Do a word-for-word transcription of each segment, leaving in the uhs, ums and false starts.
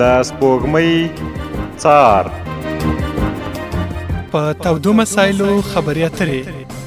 د سپوږمۍ څار په تودو مسایلو خبرې اترې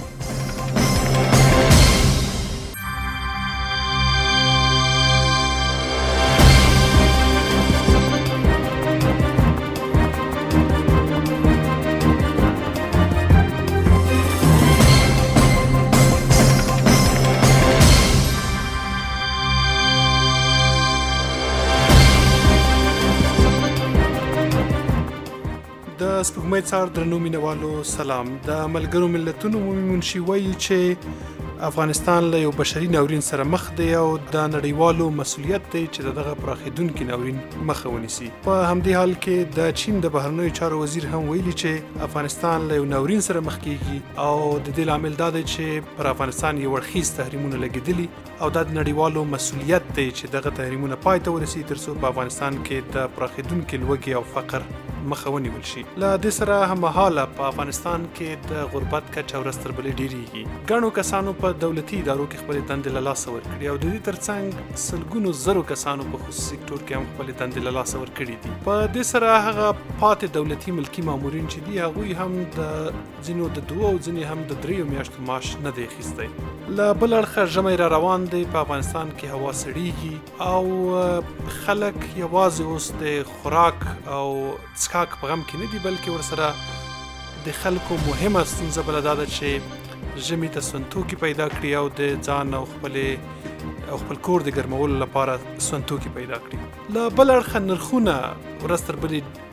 د سپوږمۍ څار درنو مینوالو سلام. د ملګرو ملتونو عمومي منشي وایي چې افغانستان له یو بشري ناورین سره مخ دی او د نړیوالو مسؤلیت دی چې دغه پراخېدونکي ناورین مخه ونیسي. په همدې حال کې د چین د بهرنیو چارو وزیر هم ویلي چې افغانستان له یو ناورین سره مخ کیږي او د دې لامل دا دی چې پر افغانستان یو اړخیز تحریمونه لګېدلي او دا د نړیوالو مسؤلیت دی چې دغه تحریمونه پای ته ورسي ترڅو په افغانستان کې د پراخېدونکي لوږې او فقر مخه ونیول شي. له دې سره هممهاله په افغانستان کې د غربت کچه ورځ تر بلې ډېرېږي. ګڼو کسانو په دولتي ادارو کې خپلې دندې له لاسه ورکړي او د دې ترڅنګ سلګونو زرو کسانو په خصوصي سکتور کې هم خپلې دندې له لاسه ورکړي دي. په دې سره هغه پاتې دولتي ملکي مامورین چې دي هغوی هم د ځینو د دوه او ځینې هم د دریو میاشتو معاش نه دی اخیستی. له بل اړخه ژمی را روان دی. په افغانستان کې هوا سړیږي او خلک یوازې اوس د خوراک او څښاک په غم کې نه دي بلکې ورسره د خلکو مهمه ستونزه بله دا ده چې ژمي ته سونتوکي پیدا کړي او د ځان او خپلې او خپل کور د ګرمولو لپاره سونتوکي پیدا کړي. له بل اړخه نرخونه ورځ تر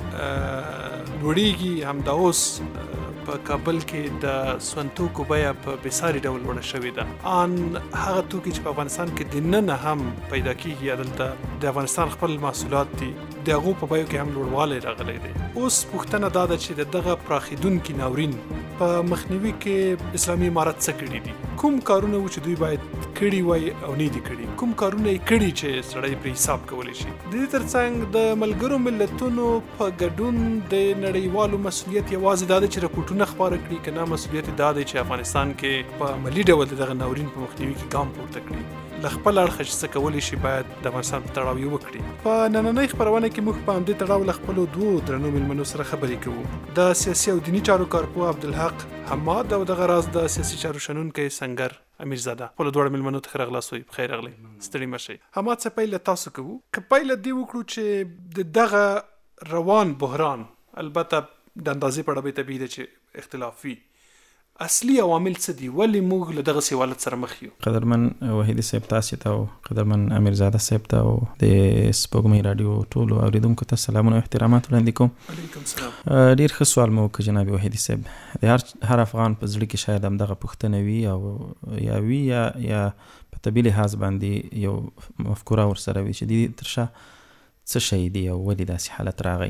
بلې لوړېږي. همدا اوس په کابل کې د سونتوکو بیه په بېساري ډول لوړه شوې ده. ان هغه توکي چې په افغانستان کې دننه هم پیدا کېږي یا دلته د افغانستان خپل محصولات دي د هغو په بیو کې هم لوړوالی راغلی دی. اوس پوښتنه دا ده چې د دغه پراخېدونکي ناورین په مخنیوي کې اسلامي امارت څه کړي دي؟ کوم کارونه و چې دوی باید کړي وای او نه دي کړي؟ کوم کارونه یې کړي چې سړی پرې حساب کولی شي؟ د دې ترڅنګ د ملګرو ملتونو په ګډون د نړیوالو مسؤلیت یوازې دا دی چې رپورټونه خپاره کړي که نه مسؤلیت دا دی چې افغانستان کې په عملي ډول د دغه ناورین په مخنیوي کې ګام پورته کړي. له خپل اړخه چې څه کولی شي باید د افغانستان په تړاو یې وکړي. په نننۍ خپرونه کې موږ په همدې تړاو له خپلو دوو درنو مېلمنو سره خبرې کوو. د سیاسي او دیني چارو کارپوه عبدالحق حماد او دغه راز د سیاسي چارو شنونکی سنگر امیرزاده. خپلو دواړو مېلمنو ته ښه راغلاست. بخیر راغلی. ستړي مه شئ. حماد صاحب پیل له تاسو کوو. که پیل دې وکړو چې د دغه روان بحران البته د اندازې په اړه به طبیعي ده چې اختلاف وي اصلي عوامل څه دي؟ ولې موږ له دغسې حالت سره مخ یو؟ قدرمن وحیدي صاحب تاسې ته او قدرمن امیرزاده صاحب ته او د سپوږمۍ راډیو ټولو اورېدونکو ته سلامونه او احترامات وړاندې کوم. علیکم سلام. ډېر ښه سوال مو وکړ جناب وحیدي صاحب. د هر هر افغان په زړه کې شاید همدغه پوښتنه وي او یا وي یا یا په طبي لحاظ باندې یو مفکوره ورسره وي چې د دې تر شا څه شی دی او ولې داسې حالت راغی.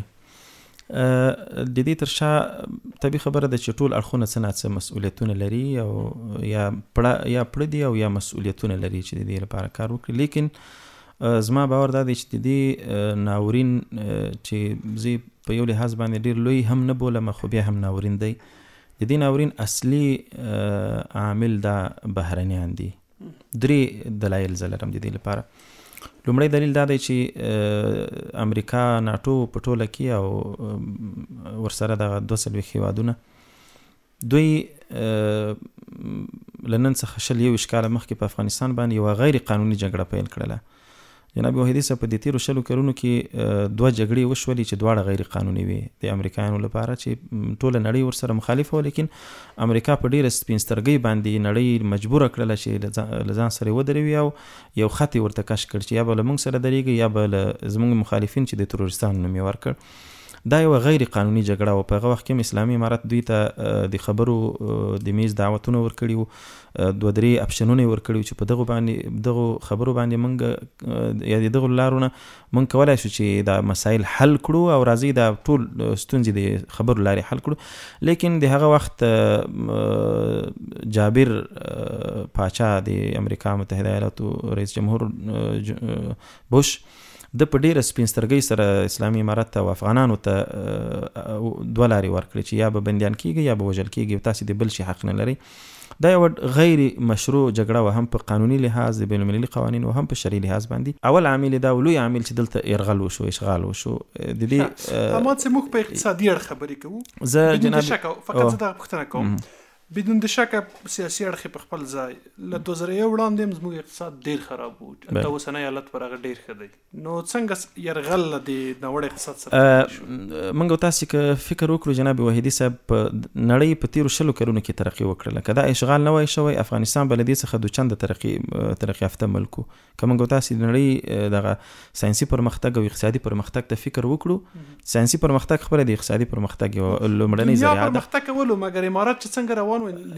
د دې تر شا طبي خبره ده چې ټول اړخونه څه نه څه مسؤلیتونه لري او یا پړه یا پړه دي او یا مسؤلیتونه لري چې د دې لپاره کار وکړي. لیکن زما باور دا دی چې د دې ناورین چې زه په یو لحاظ باندې ډېر لوی هم نه بولم خو بیا هم ناورین دی. د دې ناورین اصلي عامل دا بهرنیان دي. درې دلایل زه لرم د دې لپاره. لومړی دلیل دا دی چې امریکا ناټو په ټوله کې او ورسره دغه دوه څلوېښت هېوادونه دوی له نن څخه شل یوویشت کاله مخکې په افغانستان باندې یوه غیر قانوني جګړه پیل کړله. جناب وحیدي صاحب په دې تېرو شلو کلونو کې دوه جګړې وشولې چې دواړه غیر قانوني وي د امریکایانو لپاره چې ټوله نړۍ ورسره مخالفه وه. لیکن امریکا په ډېره سپین سترګۍ باندې نړۍ مجبوره کړله چې له ځان سره ودروي او یو خط یې ورته کش کړ چې یا به له موږ سره درېږي یا به له زموږ مخالفین چې د تروریستانو نوم یې ورکړ. دا یو غیر قانوني جګړه و. په هغه وخت کې اسلامي امارت دوی ته د خبرو د میز دعوتونه ورکړي وو، دوه درې اپشنونه ورکړي چې په دغه باندې دغه خبرو باندې موږ یا دغه لارو نه موږ کولای شو چې دا مسایل حل کړو او راځي دا ټول ستونزې د خبرو لارې حل کړو. لیکن د هغه وخت جابر پاچا د امریکا متحده ایالاتو رئیس جمهور بوش د په ډېره سپین سترګۍ سره اسلامي امارت ته او افغانانو ته دوه لارې ورکړې چې یا به بندیان کېږي یا به وژل کېږي، تاسې د بل شي حق نه لرئ. دا یو غیر مشروع جګړه و، هم په قانوني لحاظ د بین المللي قوانینو هم په شرعي لحاظ باندې. اول عامل دا ولوی عامل چې دلته يرغل وشو، اشغال وشو د دې. اما څه موږ په اقتصادي اړه خبرې کوو، زه جناب فقط زه دا پوښتنه کوم بدون د شک سیاسي اړخ په خپل ځای له دوه زره یو وړاندې زموږ اقتصاد ډیر خراب و، د اوسنۍ حالت پر هغه ډیر ښه دی. نو څنګه يرغل د نوړ اقتصاد سره موږ تاسو که فکر وکړو جناب وحیدی صاحب په نړۍ په تیرو شلو کلونو کې ترقی وکړه، کدا اشغال نه وای شوی افغانستان بلدی څخه د چند ترقی ترقی یافته ملکو. کوم تاسو د نړۍ دغه ساينسي پرمختګ او اقتصادي پرمختګ ته فکر وکړو، ساينسي پرمختګ خبره د اقتصادي پرمختګ یو لومړنۍ ذریعہ ده. پرمختګ کولو مګر امارات چې څنګه روان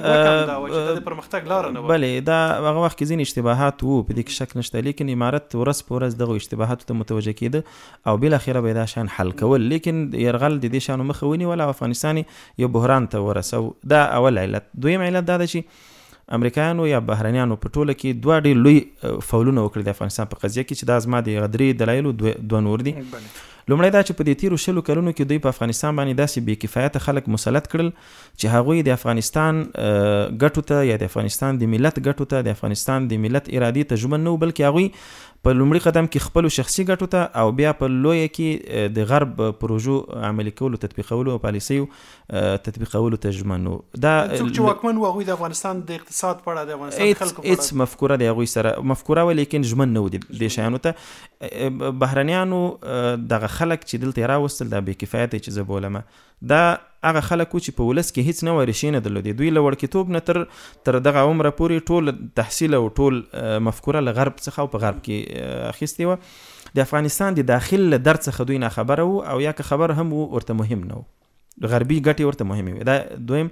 بله دا هغه وخت کې ځینې اشتباهات وو، په دې کې شک نشته، لیکن امارت ورځ په ورځ دغه اشتباهاتو ته متوجه کېده او بل اخیره به دا شان حل کول. لیکن يرغل د دې شانو مخه ونیول او افغانستان یو بحران ته ورسو. دا اول علت. دویم علت دا ده چې امریکایانو یا بهرنیانو په ټوله کې دوه ډېر لوی فولونه وکړي د افغانستان په قضیه کې، چې دا زما د درې دلایلو دوه نور دي. لومړی دا چې په دې تیرو شلو کلونو کې دوی په افغانستان باندې داسې بې کفایته خلک مسلط کړل چې هغوی د افغانستان ګټو ته یا د افغانستان د ملت ګټو ته، د افغانستان د ملت ارادې ته ژمن نه وو، بلکې هغوی په لومړي قدم کې خپل شخصي ګټو ته او بیا په لویه کې د غرب پروژو عملي کولو، تطبیقولو او پالیسیو تطبیقولو ته ژمن وو. دا څوک چې واکمن وو هغوی د افغانستان د اقتصاد په اړه، د افغانستان خلکو په اړه هیڅ مفکوره د هغوی سره مفکوره وه، لیکن ژمن نه وو دې شیانو ته. بهرنیانو دغه خلک چې دلته راوستل دا بې کفایته چې زه بولمه، دا هغه خلک و چې په ولس کې هیڅ نه وه ریښې نه درلودې. دوی له وړکتوب نه تر تر دغه عمره پورې ټول تحصیل او ټول مفکوره له غرب څخه او په غرب کې اخیستې وه. د افغانستان د داخل له درد څخه دوی نه خبره وو، او یا که خبر هم وو ورته مهم نه وو، غربي ګټې ورته مهمې وې. دا دویم.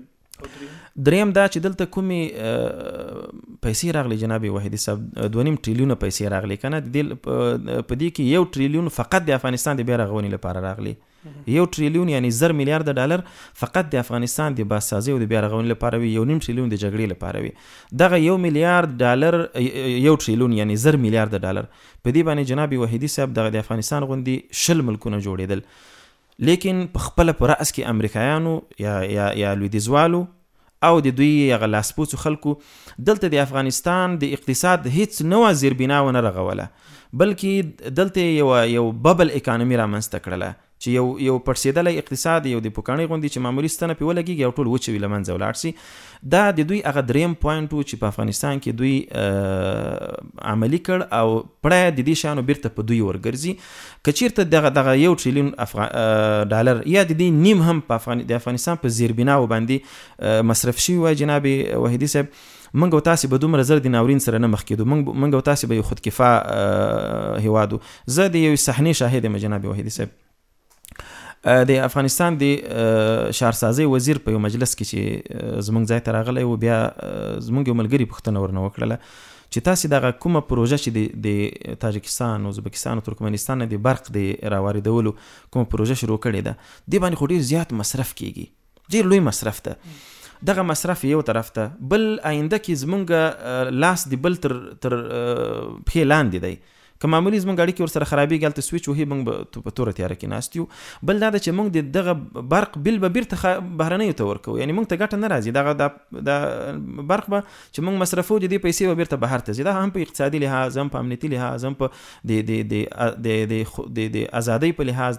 دریم دا چې دلته کومې پیسې راغلي جناب وحیدی صاحب، دوه نیم ټریلیونه پیسې راغلي که نه، په دې کې یو ټریلیون فقط د افغانستان د بیا رغونې لپاره راغلي. یو ټریلیون یعنی زر میلیارد ډالر فقط د افغانستان د بازسازي او د بیا رغونې لپاره وي، یو نیم ټریلیون د جګړې لپاره وي. دغه یو میلیارد ډالر، یو ټریلیون یعنی زر میلیارد ډالر، په دې باندې جناب وحیدی صاحب دغه د افغانستان غوندې شل ملکونه جوړېدل. لیکن په خپله په رأس کې امریکایانو یا یا یا لویدیځوالو او د دوی هغه لاسپوڅو خلکو دلته د افغانستان د اقتصاد هیڅ نوه زیربنا ونه رغوله، بلکې دلته یو یو ببل اکانومي رامنځته کړله چې یو یو پړسېدلی اقتصاد، یو د پوکاڼۍ غوندې چې معمولي ستنه پې ولګېږي او ټول وچوي له منځه ولاړ شي. دا د دوی هغه دریم پوینټ و چې په افغانستان کې دوی عملي کړ او پړی د دې شیانو بیرته په دوی ورګرځي. که چېرته دغه دغه یو ټریلیون ډالر یا د دې نیم هم په د افغانستان په زیربناو باندې مصرف شوي وای جناب وحیدی صاحب، منګ او تاسې به دومره زر د ناورین سره نه مخ کېدو، منګ او تاسې به یو خودکفا هیواد و. زه د یو صحنې شاهد یم جناب وحیدی صاحب. د افغانستان د شهرسازۍ وزیر په یو مجلس کې چې زمونږ ځای ته راغلی و، بیا زمونږ یو ملګري پوښتنه ورنه وکړله چې تاسې دغه کومه پروژه چې د تاجکستان، ازبکستان او ترکمنستان نه د برق د راواردولو کومه پروژه شروع کړې ده، دې باندې خو ډېر زیات مصرف کېږي، ډېر لوی مصرف ده. دغه مصرف یو طرف ته، بل آینده کې زمونږ لاس د بل تر تر پښې لاندې دی. که معمولی زمونږ اړیکې ورسره خرابېږي هلته سویچ وهي، موږ به په توره تیاره کې ناست یو. بل دا ده چې موږ د دغه برق بل به بیرته بهرنیو ته ورکوو، یعنې موږ ته ګټه نه راځي. دغه د برق به چې موږ مصرفوو د دې پیسې به بیرته بهر ته ځي. دا هم په اقتصادي لحاظ، هم په امنیتي لحاظ، هم په د ازادۍ په لحاظ،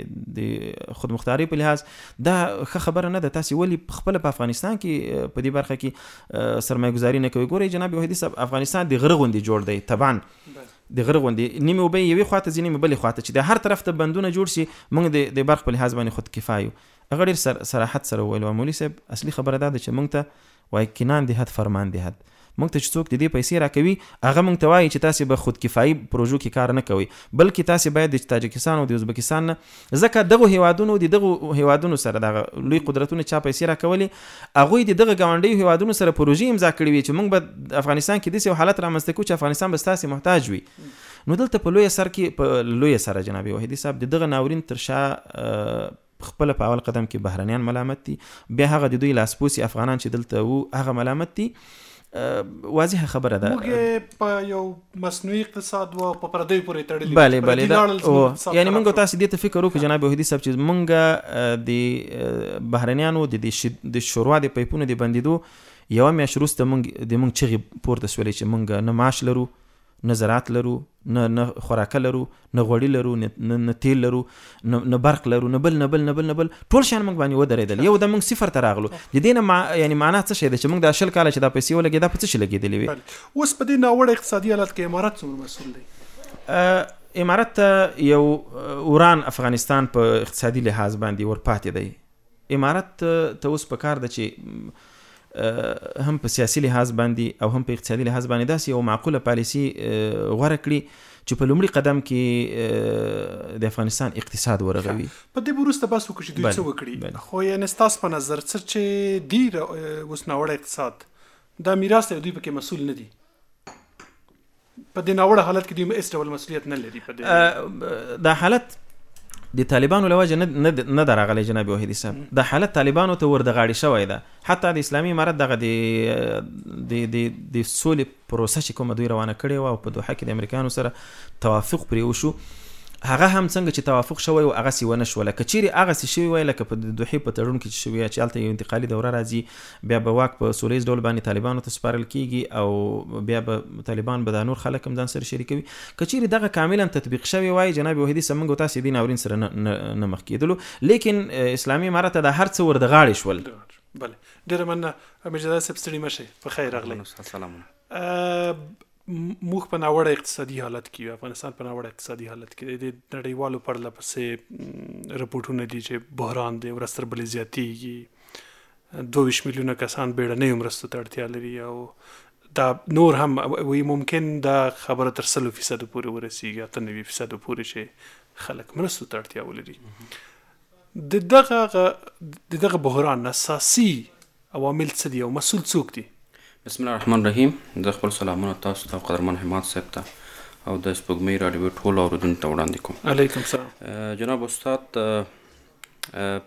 د خودمختارۍ په لحاظ دا ښه خبره نه ده. تاسې ولې خپله په افغانستان کې په دې برخه کې سرمایه ګزاري نه کوئ؟ ګورئ جناب وحیدی صاحب، افغانستان د غره غوندې جوړ دی، طبعا د غره غوندې، نیمې اوبه یې یوې خواته ځي، نیمې بلې خواته، چې د هر طرف ته بندونه جوړ شي، موږ د برق په لحاظ باندې خود کفایو. هغه ډېر صراحت سره وویل مولوي صاحب، اصلي خبره دا ده چې موږ ته وایي کنان دهد فرمان دهد. موږ ته چې څوک د دې پیسې راکوي هغه موږ ته وایي چې تاسې به خود کفایي پروژو کې کار نه کوئ، بلکې تاسې باید د تاجکستان او د ازبکستان نه، ځکه دغو هیوادونو د دغو هیوادونو سره دغه لوی قدرتونه چا پیسې راکولې، هغوی د دغه ګاونډیو هیوادونو سره پروژې امضا کړې وي چې موږ به افغانستان کې داسې یو حالت رامنځته کړو چې افغانستان به ستاسې محتاج وي. نو دلته په لویه سر کې په لویه سره جناب وحیدی صاحب د دغه ناورین تر شا خپل په اول قدم کې بهرنیان ملامت دي، بیا هغه د دوی لاسپوڅي افغانان چې دلته وو هغه ملامت دي. واضحه خبره ده. موږ په یو مصنوعي اقتصاد و په پردیو پورې تړلي، بله بله دا یعنی موږ تاسو دې ته فکر وکړو جناب وحیدی صاحب چې موږ د بهرنیانو د د شوروا د پایپونو د بندیدو یوه میاشت وروسته موږ د موږ چغې پورته سولې چې موږ نه معاش لرو، نه زراعت لرو، نه نه خوراکه لرو، نه غوړي لرو، نه تیل لرو، نه برق لرو، نه بل نه بل نه بل نه بل ټول شیان موږ باندې ودرېدل. یو د موږ صفر ته راغلو. د دې نه یعنی معنا څه شی ده چې موږ د شل کاله چې دا پیسې ولګېدې دا په څه شي لګېدلې وي. اوس په دې ناوړه اقتصادي حالت کې امارات څومره مسؤل دی؟ امارات ته یو وران افغانستان په اقتصادي لحاظ باندې ورپاتې دی. امارات ته اوس په کار ده چې هم په سیاسي لحاظ باندې او هم په اقتصادي لحاظ باندې داسې یو معقوله پالیسي غوره کړي چې په لومړي قدم کې د افغانستان اقتصاد ورغوي. په دې وروسته بس وکړو چې دوی څه وکړي. خو یعنې ستاسو په نظر څه چې دی اوس ناوړه اقتصاد دا میراث دی، دوی پکې مسؤل نه دي؟ په دې ناوړه حالت کې دوی هېڅ ډول مسؤلیت نه لري؟ په دې دا حالت د طالبانو له وجه نه نه ده راغلی جناب وحیدي صاحب. دا حالت طالبانو ته ور د غاړې شوی ده. حتی د اسلامي امارت دغه د د سولې پروسه چې کومه دوی روانه کړې وه او په دوحه کې د امریکایانو سره توافق پرې وشو، هغه هم څنګه چې توافق شوی و هغسې ونه شوله. که چیرې هغسې شوي وای لکه په دوحې په تړون کې چې شوي چې هلته یو انتقالي دوره راځي، بیا به واک په سوله ییز ډول باندې طالبانو ته سپارل کېږي او بیا به طالبان به دا نور خلک هم ځان سره شریکوي. که چیرې دغه کاملا تطبیق شوی وای جناب وحیدي صاحب، موږ تاسې دې ناورین سره نه مخ کېدلو. لیکن اسلامي امارت ته دا هر څه ور د غاړې شول. بله، ډېره مننه امیر جلال صاحب، ستړي مه شئ، په خیر راغلی. سلامونه. موږ په ناوړه اقتصادي حالت کې یو، افغانستان په ناوړه اقتصادي حالت کې د نړیوالو پرله پسې رپورټونه دي چې بحران دی، ورځ تر بلې زیاتېږي، دوه ویشت میلیونه کسان بیړنیو مرستو ته اړتیا لري او دا نور هم وایي ممکن دا خبره تر سلو فیصدو پورې ورسېږي، اته نوي فیصدو پورې چې خلک مرستو ته اړتیا ولري. د دغه د دغه بحران اساسي عوامل څه دي او مسؤل څوک دي؟ بسم الله الرحمن الرحیم. زه خپل سلامونه تاسو ته قدرمن حماد صاحب ته او د سپوږمۍ راډیو ټولو اورېدونکو ته وړاندې کوم. علیکم السلام. جناب استاد،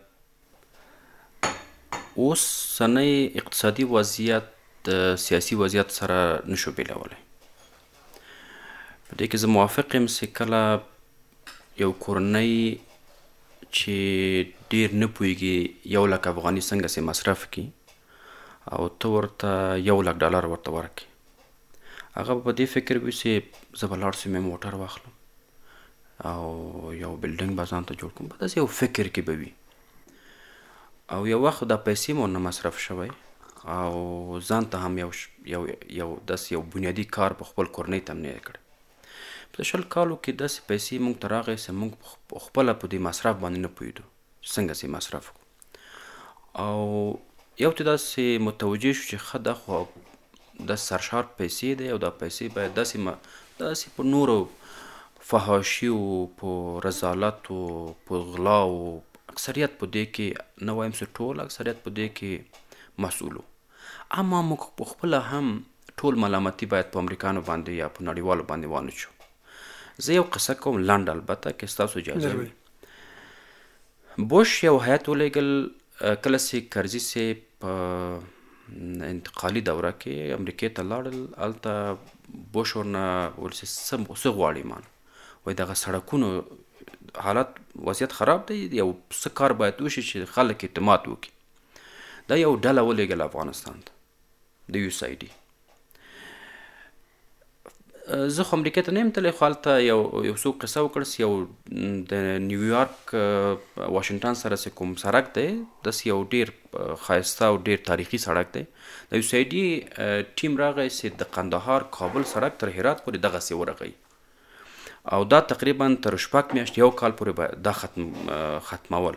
اوسنی اقتصادي وضعیت د سیاسي وضعیت سره نشو بیلولی. په دې کې زه موافق یم چې کله یو کورنۍ چې ډېر نه پوهېږي یو لک افغاني څنګه سې مصرف کړي او ته ورته یو لک ډالر ورته ورکړي، هغه په دې فکر وي چې زه به لاړ شم موټر واخلم او یو بلډینګ به ځان ته جوړ کړم، په داسې یو فکر کې به وي. او یو وخت دا پیسې مو نه مصرف شوی او ځان ته هم یو یو یو داسې یو بنیادي کار په خپل کورنۍ ته هم نه کړی. په شل کالو کې داسې پیسې موږ ته راغی چې موږ خپله په دې مصرف باندې نه پوهېدو چې څنګه سې مصرف کړو. او یو ته داسې متوجه شو چې ښه دا خو دا سرشار پیسې دی او دا پیسې باید داسې داسې په نورو فحاشیو، په رذالتو، په غلاو، اکثریت په دې کې نه وایم چې ټول، اکثریت په دې کې مسؤلو. اما موږ په خپله هم ټول ملامتي باید په امریکانو باندې یا په نړیوالو باندې وانه شو. زه یو قصه کوم لنډ، البته که ستاسو اجازه وي. بوش یو هیات ولېږل کله چې کرزي صاحب په انتقالي دوره کې امریکې ته لاړل، هلته بوش ورنه ویل چې څه غواړي مان، وایي دغه سړکونو حالت وضعیت خراب دی، یو څه کار باید وشي چې خلک اعتماد وکړي. دا یو ډله ولېږل افغانستان ته د یو اس آی ډي. زه خو امریکې ته نه یم تللی، خو هلته یو یو څوک قصه وکړه چې یو د نیویارک واشنګټن سره چې کوم سړک دی داسې یو ډېر ښایسته او ډېر تاریخي سړک دی. د یو اس آی ډي ټیم راغی چې د قندهار کابل سړک تر هرات پورې دغسې ورغی او دا تقریبا تر شپږ میاشتې یو کال پورې دا ختم ختمول.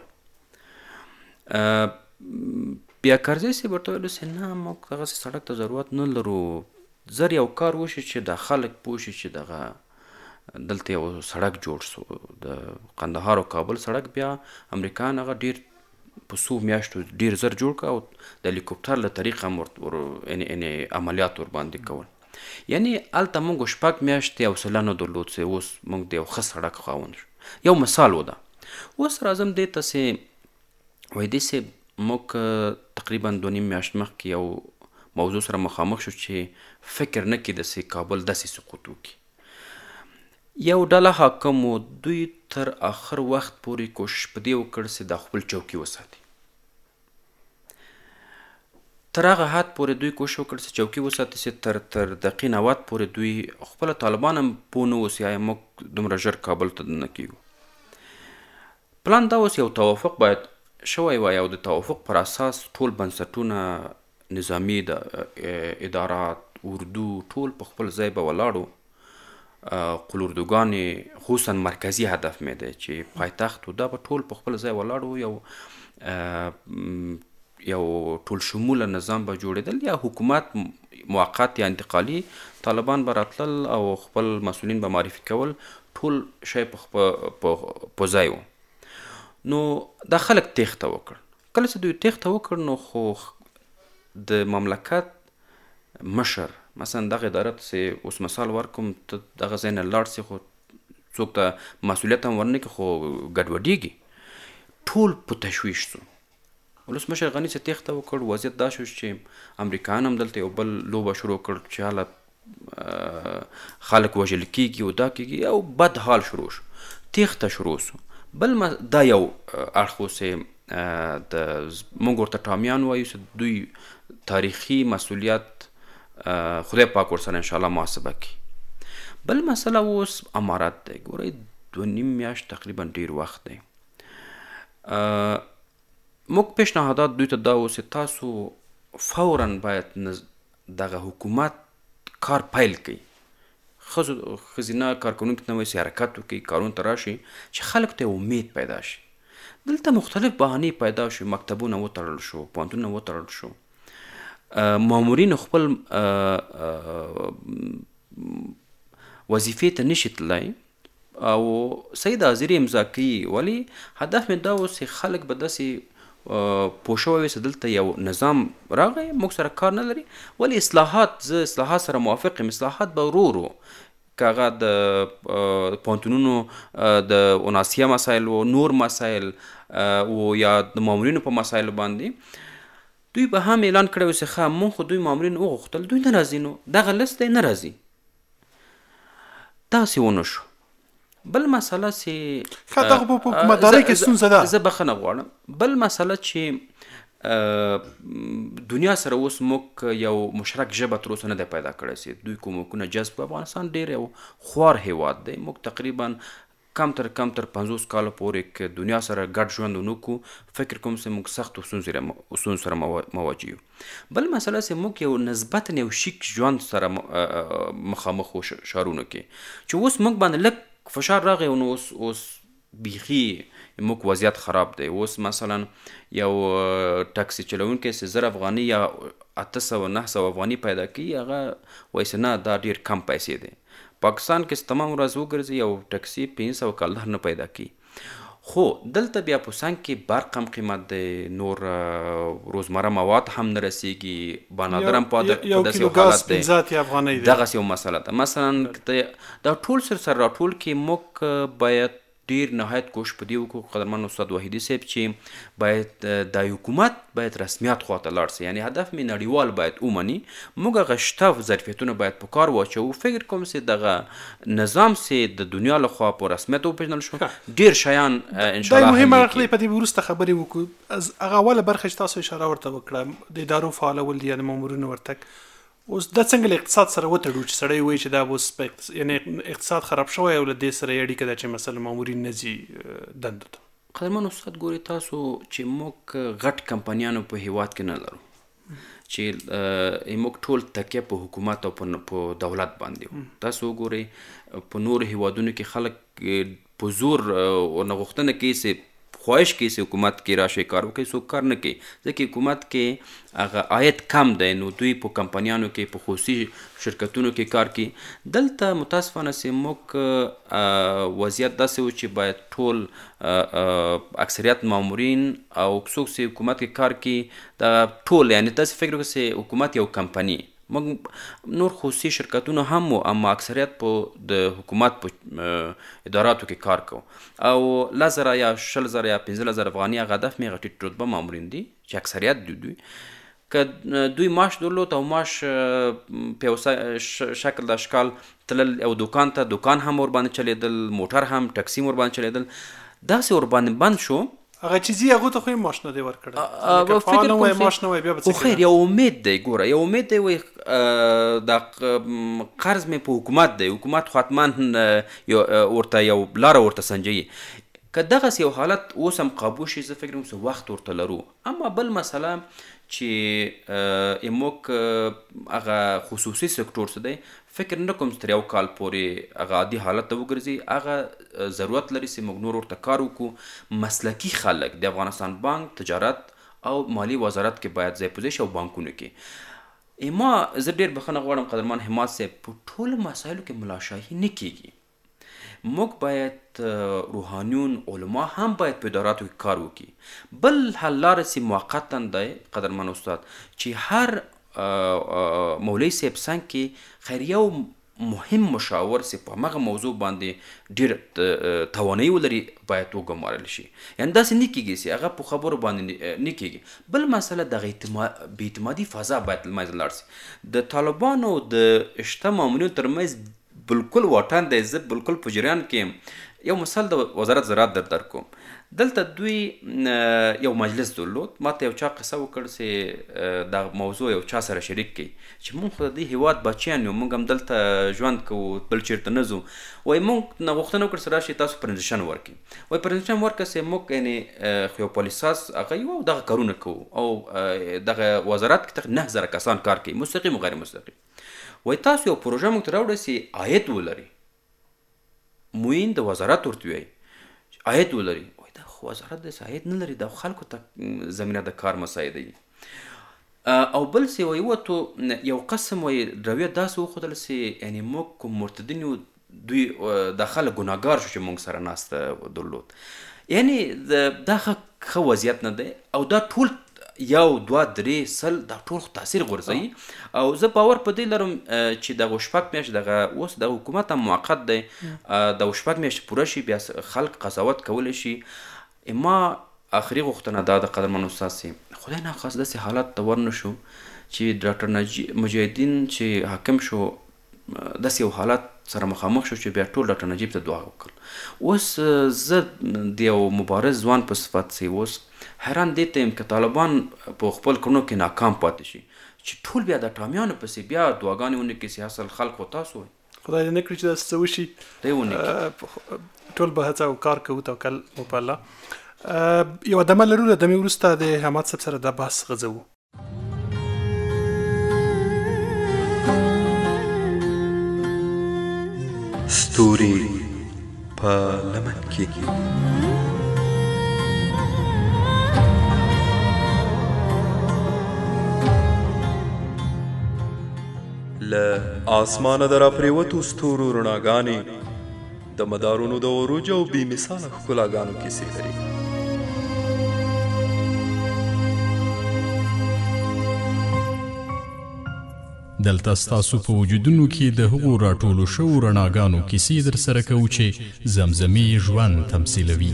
بیا کرزي صاحب ورته ویلو چې نه موږ دغسې سړک ته ضرورت نه لرو، زر یو کار وشي چې د خلک پوه شي چې دغه دلته یو سړک جوړ شو، د قندهار او کابل سړک. بیا امریکایان هغه ډېر په څو میاشتو ډېر زر جوړ کړه او د هلیکوپټر له طریقه هم یعنې عملیات ورباندې کول. یعنې هلته موږ شپږ میاشتې حوصله نه درلود چې اوس موږ د یو ښه سړک خاوند شو. یو مثال و ده. اوس راځم دې ته چې وایي دې صاحب موږ تقریبا دوه نیم میاشت مخکې یو موضوع سره مخامخ شو چې فکر نه کېده چې کابل داسې سقوط وکړي. یو ډله حاکمو دوی تر آخر وخت پورې کوشش په دې وکړ چې دا خپل چوکۍ وساتي. تر هغه حد پورې دوی کوشش وکړ چې چوکۍ وساتي چې تر تر دقیقې نود پورې دوی خپله طالبان هم پوه نه اوس یا موږ دومره ژر کابل ته نه کېږو. پلان دا اوس یو توافق باید شوی وای او د توافق پر اساس ټول بنسټونه نظامی د ادارات اردو ټول په خپل ځای به ولاړو. قلوردوګانې خصوصا مرکزی هدف مې دی چې پایتخت و دا به ټول په خپل ځای ولاړو، یو یو ټول شموله نظام به جوړېدل یا حکومت موقت یا انتقالي، طالبان به راتلل او خپل مسؤلین به معرفي کول، ټول شی په ځای و. نو دا خلک تیښته وکړ. کله چې دوی تیښته وکړ نو خو د مملکت مشر مثلا دغه اداره ته اوس مثال ورکوم، ته دغه ځای نه لاړ سې خو څوک ته مسؤلیت هم ورنه کړي خو ګډوډېږي، ټول په تشویش سو. ولسمشر غني چې تیښته وکړ، وضعیت دا شو چې امریکایان هم دلته یو بل لوبه شروع کړ چې حاله خلک وژل کېږي او دا کېږي او بد حال شروع شو، تیښته شروع سو. بل دا یو اړخ و چې د موږ ورته ټامیان وایو چې دوی تاریخي مسؤلیت خدای پاک ورسره انشاءالله محاسبه کړي. بل مسله اوس امارات دی. ګورئ دوه نیم میاشت تقریبا ډیر وخت دی. موږ پیشنهادات دوی ته دا و چې تاسو فورا باید دغه حکومت کار پیل کړي، ښځینه کارکوونکي ته وایي چې حرکت وکړي، کارونو ته راشي چې خلکو ته امید پیدا شي. دلته مختلف بهانې پیدا شو، مکتبونه وتړل شو، پوهنتونونه وتړل شو، مامورین خپل وظیفې ته نشي تللی او سید حاضري امضا کوي. ولی هدف مې دا و چې خلک به داسې پوه شوی وي چې دلته یو نظام راغی، موږ سره کار نه لري. ولی اصلاحات، زه اصلاحات سره موافق یم، اصلاحات به ورو ورو که هغه د پوهنتونونو د اوناسیه مسایل و نور مسایل و یا د مامورینو په مسایلو باندې دوی به هم اعلان کړی و چې ښه مونږ خو دوی مامورین وغوښتل، دوی نه راځي، نو دغه لست دی نه راځي. داسې ونه شو. بل مسله چې ښه دغه په حکومتدارۍ کې ستونزه ده، زه بخښنه غواړم. بل مسله چې دنیا سره اوس موږ یو مشترک ژبه تر اوسه نه دی پیدا کړی چې دوی کومکونه جذب. افغانستان ډېر یو خوار هیواد دی. موږ تقریبا کم تر کم تر پنځوس کاله پورې که دنیا سره ګډ ژوند ونه کړو، فکر کوم چې موږ سختو ستونزو سره مواجه یو. بل مسله چې موږ یو نسبتا یو شیک ژوند سره مخامخ و ښارونو کې، چې اوس موږ باندې لږ فشار راغی نو اوس اوس بیخي موږ وضعیت خراب دی. اوس مثلا یو ټاکسي چلوونکی چې زر افغاني یا اته سوه نه سوه افغاني پیدا کوي، هغه وایي چې نه دا ډېر کم پیسې دی. پاکستان کې تمام ورځ وګرځي یو ټکسي پنځه سوه کالر نه پیدا کی. خو دلته بیا په څنګ کې برق هم قیمت دی، نور روزمره مواد هم نه رسیږي، بنادر هم په داسې حالت دی. دغسې یو مسله ده. مثلا دا ټول سر سر راټول کې موږ باید ډیر نهایت کوشش په دې وکړو قدرمن استاد وحیدي صاحب چې باید د حکومت باید رسمیت خواته لاړ سي، یعنی هدف مې نړیوال باید ومني. موږ هغه شته ظرفیتونه باید په کار واچوو. فکر کوم چې دغه نظام چې د دنیا لخوا په رسمیت وپېژندل شو، ډیر شیان انشاءالله دا مهمه اړخ دی. په دې وروسته خبرې وکړو. هغه اوله برخه چې تاسو اشاره ورته وکړه د ادارو فعالول دي، یعنې مامورینو ورتګ، اوس دا څنګه له اقتصاد سره وتړو چې سړی وایي چې دا اوس یعنې اقتصاد خراب شوی او له دې سره یې اړیکه ده چې مثلا مامورین نه ځي دندو ته؟ قدرمن استاد ګوري تاسو چې موږ غټ کمپنیانو په هیواد کې نه لرو، چې موږ ټول تکیه په حکومت او په دولت باندې وو. تاسو وګورئ په نورو هیوادونو کې خلک په زور ورنه کوي چې خواهش کوي چې حکومت کې راشي کار وکړي، څوک کار نه کوي ځکه حکومت کې هغه عاید کم دی، نو دوی په کمپنیانو کې په خصوصي شرکتونو کې کار کوي. دلته متاسفانه چې موږ وضعیت داسې و چې باید ټول اکثریت مامورین او څوک چې حکومت کې کار کوي دا ټول، یعنی داسې فکر وکړو چې حکومت یو کمپنی، موږ نور خصوصي شرکتونه هم وو اما اکثریت په د حکومت په اداراتو کې کار کوو. او لس زره یا شل زره یا پنځلس زره افغاني هغه هدف مې هغه ټیټ رتبه مامورین دي چې اکثریت دوی دوی که دوی معاش درلود او معاش په یو شکل د اشکال تلل او دکان ته، دکان هم ورباندې چلیدل، موټر هم ټکسي هم ورباندې چلیدل، داسې ورباندې بند شو هغه چیزي هغه ته خو معاش نه دی ورکړی فکر کوم معاش نه وای بیا خو خیر یو امید دی ګوره یو امید دی وای دا قرض مې په حکومت دی حکومت خو حتما یو ورته یو لاره ورته سنجوي که دغسې یو حالت اوس هم قابو شي زه فکر کوم چې وخت ورته لرو اما بل مسله چې موږ هغه خصوصي سکتور څه دی فکر نه کوم چې تر یو کال پورې هغه عادي حالت ته وګرځي هغه ضرورت لري چې موږ نور ورته کار وکړو مسلکي خلک د افغانستان بانک تجارت او مالی وزارت کې باید ځای په ځای شي او بانکونو کې اما زه ډېر بخښنه غواړم قدرمان حماد صاحب په ټولو مسایلو کې ملاشاهي نه کیږي موږ باید روحانیون علما هم باید په اداراتو کې کار وکړي بل حل لاره چې موقتا دی قدرمن استاد چې هر مولوي صاحب څنګ کې خیر یو مهم مشاور چې په هغه موضوع باندې ډېر توانایي ولري باید وګمارل شي یعنې داسې نه کېږي چې هغه په خبرو باندې نه کېږي بل مسله دغه بې اعتمادي فضا باید له منځه لاړ شي د طالبانو د شته مامورینو ترمنځ بالکل واټن دی زه بالکل په جریان کې یو مثال د وزارت زراعت در درکوم دلته دوی یو مجلس درلود ماته یو چا قصه وکړ چې دا موضوع یو چا سره شریک کړي چې موږ خو د دې هېواد بچیان یو موږ هم دلته ژوند کوو بل چېرته نه ځو وایي موږ نه غوښتنه وکړه چې راشئ تاسو پرزنټیشن ورکړي وایي پرزنټیشن ورکړه چې موږ یعنې خو یو پالیساز هغه یو او دغه کارونه کوو او دغه وزارت کې نه زره کسان کار کوي مستقیم او غیر مستقیم وایي تاسو یو پروژه موږ ته راوړئ چې عاید ولري موین د وزارت ورته وایي عاید ولري خو وزارت د عاید نه لري د خلکو ته زمینه د کار مساعده وي او بل څه وایي وته یو قسم وایي رویه داسې وښودل چې یعنې موږ کوم مرتدین یو دوی دا خلک ګناهګار شو چې موږ سره ناسته درلود یعنې دا ښه وضعیت نه دی او دا ټول یو دوه درې سل دا ټول تاثیر غورځوي او زه باور په دې لرم چې دغه شپږ میاشتې دغه اوس د حکومت هم موقت دی دغه شپږ میاشتې پوره شي بیا خلک قضاوت کولی شي اما آخري غوښتنه دا د قدرمن استاد سي خدای ناخواسته داسې حالت ته ورنه شو چې ډاکټر نجیب مجاهدین چې حاکم شو داسې یو حالت سره مخامخ شو چې بیا ټول ډاکټر نجیب ته دعا وکړل اوس زه د یو مبارز ځوان په صفت سي اوس حیران دې ته یم که طالبان په خپل کړنو کې ناکام پاتې شي چې ټول بیا د ټامیانو پسې بیا دعاګانې ونه کړي چې اصل خلک خو تاسو خدای دې نه کړي چې داسې څه وشي دی ونه کړي ټول به هڅه او کار کوو توکل مو په الله یو دمه لرو له دمې وروسته د حماد صاحب سره دا بحث غځوو ستوري په لمن کې له آسمانه در پریوتو ستورو رڼاګانې د مدارونو د عروج او بې مثاله ښکلاګانو کیسې لري دلته ستاسو په وجودونو کې د هغو راټولو شوو رڼاګانو کیسې در سره کوو چې زمزمې ژوند تمثیلوي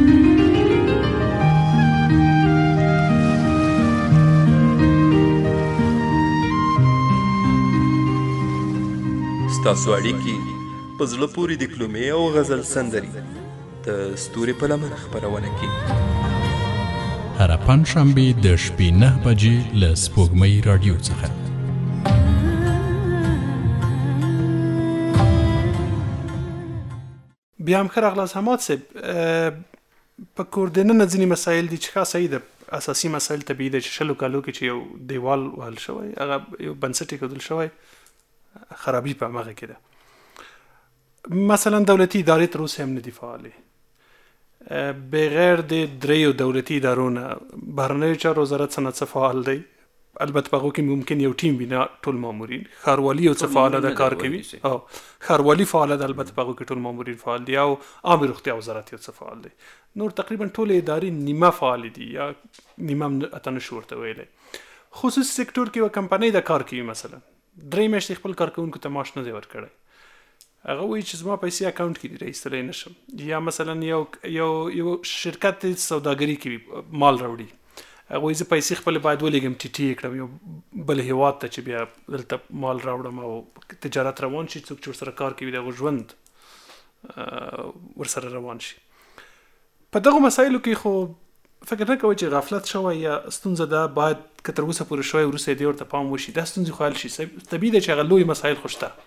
ستاسو اړیکې په زړه پورې دیکلومې او غزل سندري د ستوري په لمن خپرونه کې هره پنجشنبه د شپې نه بجې له سپوږمۍ راډیو څخه بیا هم ښه راغلاست حماد صاحب په کور دننه ځینې مسایل دي چې ښه صحیح ده اساسي مسایل طبیعي ده چې شلو کالو کې چې یو دیوال وهل شوی هغه یو بنسټ ایښودل شوی خرابي په همغه کې ده مثلا دولتي ادارې تر اوسه هم نه دي فعالې بغیر د دریو دولتي ادارو نه بهرنیو چارو وزارت څه نه څه فعال دی البته په هغو کې ممکن یو ټیم وي نه ټول مامورین ښاروالي یو څه فعاله ده کار کوي او ښاروالي فعاله ده البته په هغو کې ټول مامورین فعال دي او عامې روغتیا وزارت یو څه فعال دی نور تقریبا ټولې ادارې نیمه فعالې دي یا نیمه هم اته نشو ورته ویلی خصوصي سکتور کې یوه کمپنۍ ده کار کوي مثلا درې میاشتې خپل کارکوونکو ته معاش نه دی ورکړی هغه وایي چې زما پیسې اکاونټ کې دي را ایستلی نشم یا مثلا یو یو یو شرکت سوداګري کوي مال راوړي هغه وایي زه پیسې خپلې باید ولیږم ټي ټي یې کړم یو بل هېواد ته چې بیا دلته مال راوړم او تجارت روان شي څوک چې ورسره کار کوي د هغو ژوند ورسره روان شي په دغو مسایلو کې خو فکر نه کوئ چې غفلت شوی یا ستونزه ده باید که تر اوسه پورې شوی وروسته یې دې ورته پام وشي دا ستونزې خو حل شي طبیعي ده چې هغه لوی مسایل خو شته.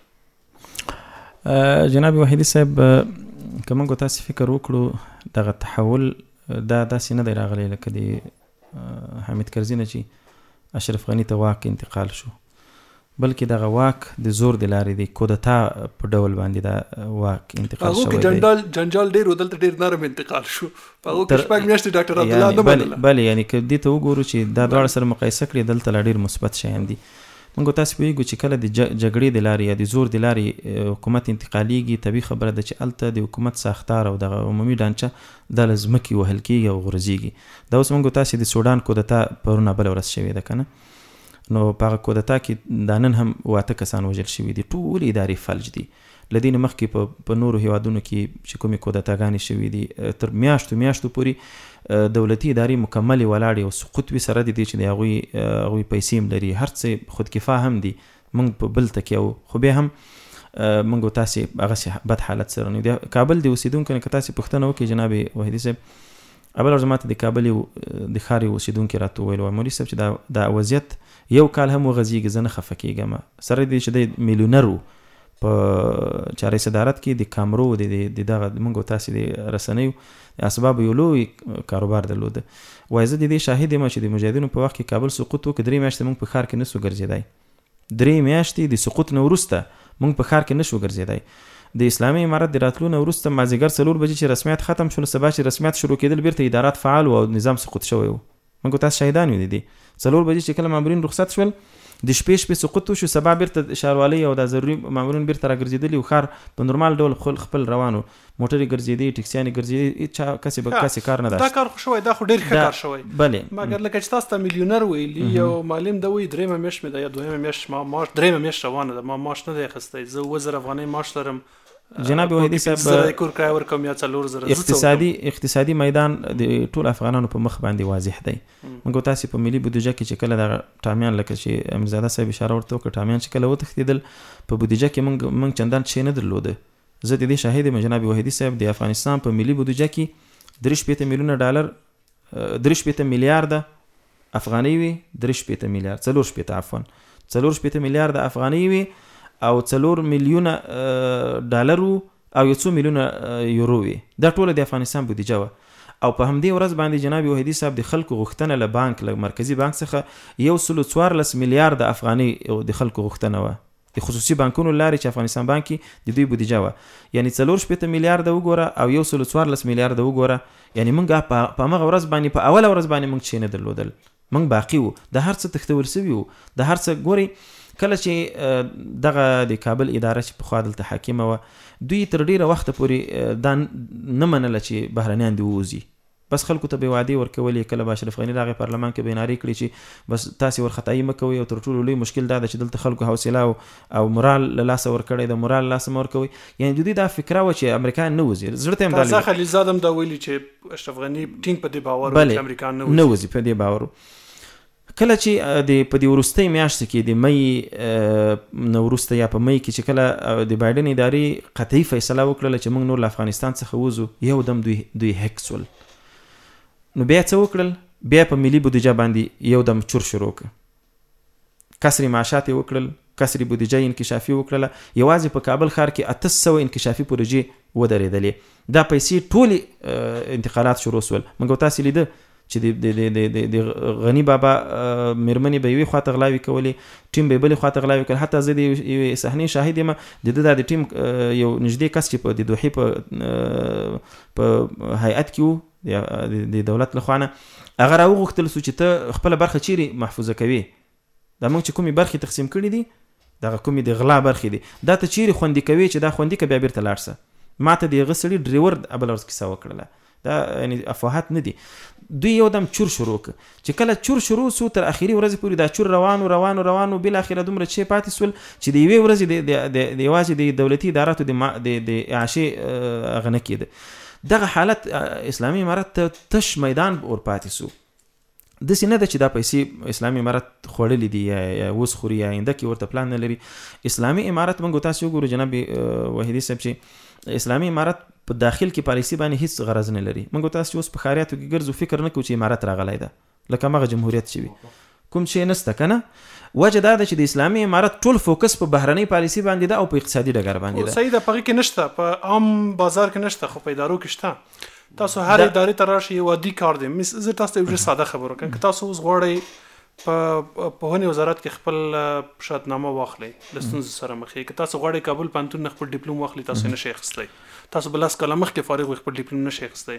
جناب وحیدي صاحب که موږ تاسې فکر وکړو دغه تحول دا داسې نه دی راغلی لکه د حامد کرزي نه چې اشرف غني ته واک انتقال شو بلکې دغه واک د زور د لارې د کودتا په ډول باندې دا واک انتقال شوی دی. هغه کې جنجال جنجال ډېر و دلته ډېر نرم انتقال شو په هغو کې شپږ میاشتې ډاکټر عبدالله نه منله. بلې یعنې که دې ته وګورو چې دا دواړه سره مقایسه کړي دلته لا ډېر مثبت شیان دي. موږ تاسو پوهیږو چې کله د جګړې د لارې یا د زور د لارې حکومت انتقالیږي طبیعي خبره ده چې هلته د حکومت ساختار او دغه عمومي ډانچه دا له ځمکې وهل کېږي او غورځېږي. دا اوس موږ تاسې د سوډان کودتا پرونه بله ورځ شوې ده که نه نو په هغه کودتا کې دا نن هم واته کسان وژل شوي دي ټولې ادارې فلج دي. له دې نه مخکې په نورو هیوادونو کې چې کومې کودتاګانې شوي دي تر میاشتو میاشتو پورې دولتي ادارې مکملې ولاړې او سقوط وي سره د دې چې د هغوی هغوی پیسې هم لري هر څه خودکفا هم دي موږ په بل تکیه وو خو بیا هم موږ تاسې هغسې بد حالت سره نه د کابل د اوسېدونکو نه که تاسې پوښتنه وکړئ جناب وحیدي صاحب اول ورځ ماته د کابل د ښار یو اوسېدونکي راته وویل وایي مولوي صاحب چې دا دا وضعیت یو کال هم وغځېږي زه نه خفه کېږم سره دې چې دی میلیونر و په چارې صدارت کې د کامرو د دغه موږ تاسې د رسنیو اسباب یو لوی کاروبار درلوده وایي زه د دې شاهد یم چې د مجاهدینو په وخت کې کابل سقوط وکړ درې میاشتې موږ په ښار کې نسو ګرځېدی درې میاشتې د سقوط نه وروسته موږ په ښار کې نشو ګرځېدی. د اسلامي امارت د راتلو نه وروسته مازدیګر څلور بجې چې رسمیت ختم شول سبا چې رسمیت شروع کېدل بیرته ادارات فعال و او نظام سقوط شوی و موږ تاسو شاهدان یو دي څلور بجې چې کله مامورین رخصت شول د شپې شپې سقوط وشو سبا بیرته ښاروالۍ او د ضروري مامورین بیرته راګرځېدلي و ښار په نورمال ډول خپل روانو موټرې ګرځېدې ټکسیانې ګرځېدې چا کسې به کسې کار نه دا کار خو شوی دا خو ډېر ښه کار شوی بلې مګر لکه چې تاسو ته میلیونر ویلي یو معلم ده وایي درېیمه میاشت مې ده یا دویمه میاشت ما معاش درېیمه میاشت روانه ده ما معاش نه دی اخیستی زه اووه زره افغانۍ معاش لرم جناب وحیدي صاحب اقتصادي اقتصادي میدان د ټول افغانانو په مخ باندې واضح دی. موږ تاسو په ملي بودیجه کې چې کله د ټامیان لکه چې امرزاده صاحب اشاره ورته وکړه ټامیان چې کله وتښتېدل په بودیجه کې موږ موږ چندان شی نه درلوده. زه د دې شاهد یم جناب وحیدي صاحب د افغانستان په ملي بودیجه کې درې شپېته میلیونه ډالر درې شپېته میلیارده افغانۍ وي درې شپېته میلیارد څلور شپېته عفوا څلور شپېته میلیارده افغانۍ وي او څلور میلیونه ډالر او یو څو میلیونه یورو وي دا ټوله د افغانستان بودیجه وه او په همدې ورځ باندې جناب وحیدي صاحب د خلکو غوښتنه له بانک له مرکزي بانک څخه یو سلو څوارلس میلیارده افغانۍ د خلکو غوښتنه وه د خصوصي بانکونو لارې چې افغانستان بانک کې د دوی بودیجه وه یعنی څلور شپېته میلیارده وګوره او یو سلو څوارلس میلیارده وګوره یعنی موږ په همغه ورځ باندې په اوله ورځ باندې موږ څه نه درلودل موږ باقي وو د هر څه تښتول سوي وو د هر څه ګوري کله چې دغه د کابل اداره چې پخوا دلته حاکمه وه دوی تر ډېره وخته پورې دا نه منله چې بهرنیان دې ووځي بس خلکو ته به وعدې ورکولې کله به اشرف غني راغی پارلمان کې به نارې کړې چې بس تاسې ورخطایي مه کوئ او تر ټولو لوی مشکل دا ده چې دلته خلکو حوصله او مورال له لاسه ورکړی د مورال له لاسه مه ورکوئ یعنې د دوی دا فکره وه چې امریکایان نه وځي زړه ته هم دا تازه خلیلزاد هم دا ویلي چې اشرف غني ټینګ په دې باور و چې امریکایان نه وځي په دې باور کله چې د په دې وروستۍ میاشت کې د مۍ نه وروسته یا په مۍ کې چې کله د بایډن ادارې قطعي فیصله وکړله چې موږ نور له افغانستان څخه وځو یو دم دوی دوی هک سول نو بیا څه وکړل بیا په ملي بودیجه باندې یو دم چور شروع کړ کسري معاشات یې وکړل کسري بودیجه انکشافي وکړله یوازې په کابل ښار کې اته سوه انکشافي پروژې ودرېدلې دا پیسې ټولې انتقالات شروع سول موږ تاسې لیده چې د غني بابا مېرمنې به یوې خواته غلاوې کولې ټیم به بلې خواته غلاوې کول حتی زه د یوې صحنې شاهد یم د ده دا د ټیم یو نږدې کس چې په د دوحې په هیئت کې و د دولت له خوا نه هغه راوغوښتل سو چې ته خپله برخه چیرې محفوظه کوې دا موږ چې کومې برخې تقسیم کړي دي دغه کومې د غلا برخې دي دا ته چیرې خوندي کوې چې دا خوندي که بیا بیرته لاړ شه ما ته د هغه سړي ډریور بله ورځ کیسه وکړله دا یعنی افواهات نه دي دوی یو دم چور شروع کړ چې کله چور شروع سو تر اخري ورځې پورې دا چور روانو روانو روانو بالاخره دومره چې پاتې سول چې د یوې ورځې د یوازې د دولتي اداراتو د اعاشې هغه نه کېده دغه حالت اسلامي امارت ته تش میدان ور پاتې سو داسې نه ده چې دا پیسې اسلامي امارت خوړلې دي یا اوس خوري یا آینده کې ورته پلان نه لري. اسلامي امارت موږ تاسو وګورو جناب وحیدي صاحب چې اسلامي امارت په داخل کې پالیسي باندې هیڅ غرض نه لري. موږ تاسو اوس په خاریاتو کې ګرځو فکر نه کوو چې امارت راغلی ده لکه هغه جمهوریت شوی کوم شی نسته کنه. وجه دا ده چې د اسلامي امارت ټول فوکس په بهرنۍ پالیسي باندې ده او په اقتصادي ډګر باندې ده. صحیح ده، په کې نشته، په عام بازار کې نشته، خو په ادارو کې شته. تاسو هر ادارې ته راشئ یو عادي کار دی. زه تاسو ته یو ساده خبره کوم که تاسو اوس غواړئ په پوهنې وزارت کې خپل شهادتنامه واخلئ له ستونزو سره مخ یې، که تاسو غواړئ کابل پوهنتون نه خپل ډیپلوم واخلئ تاسو نشئ اخیستی. تاسو بل لاس کاله مخکې فارغ وئ خپل ډیپلوم نشئ اخیستی.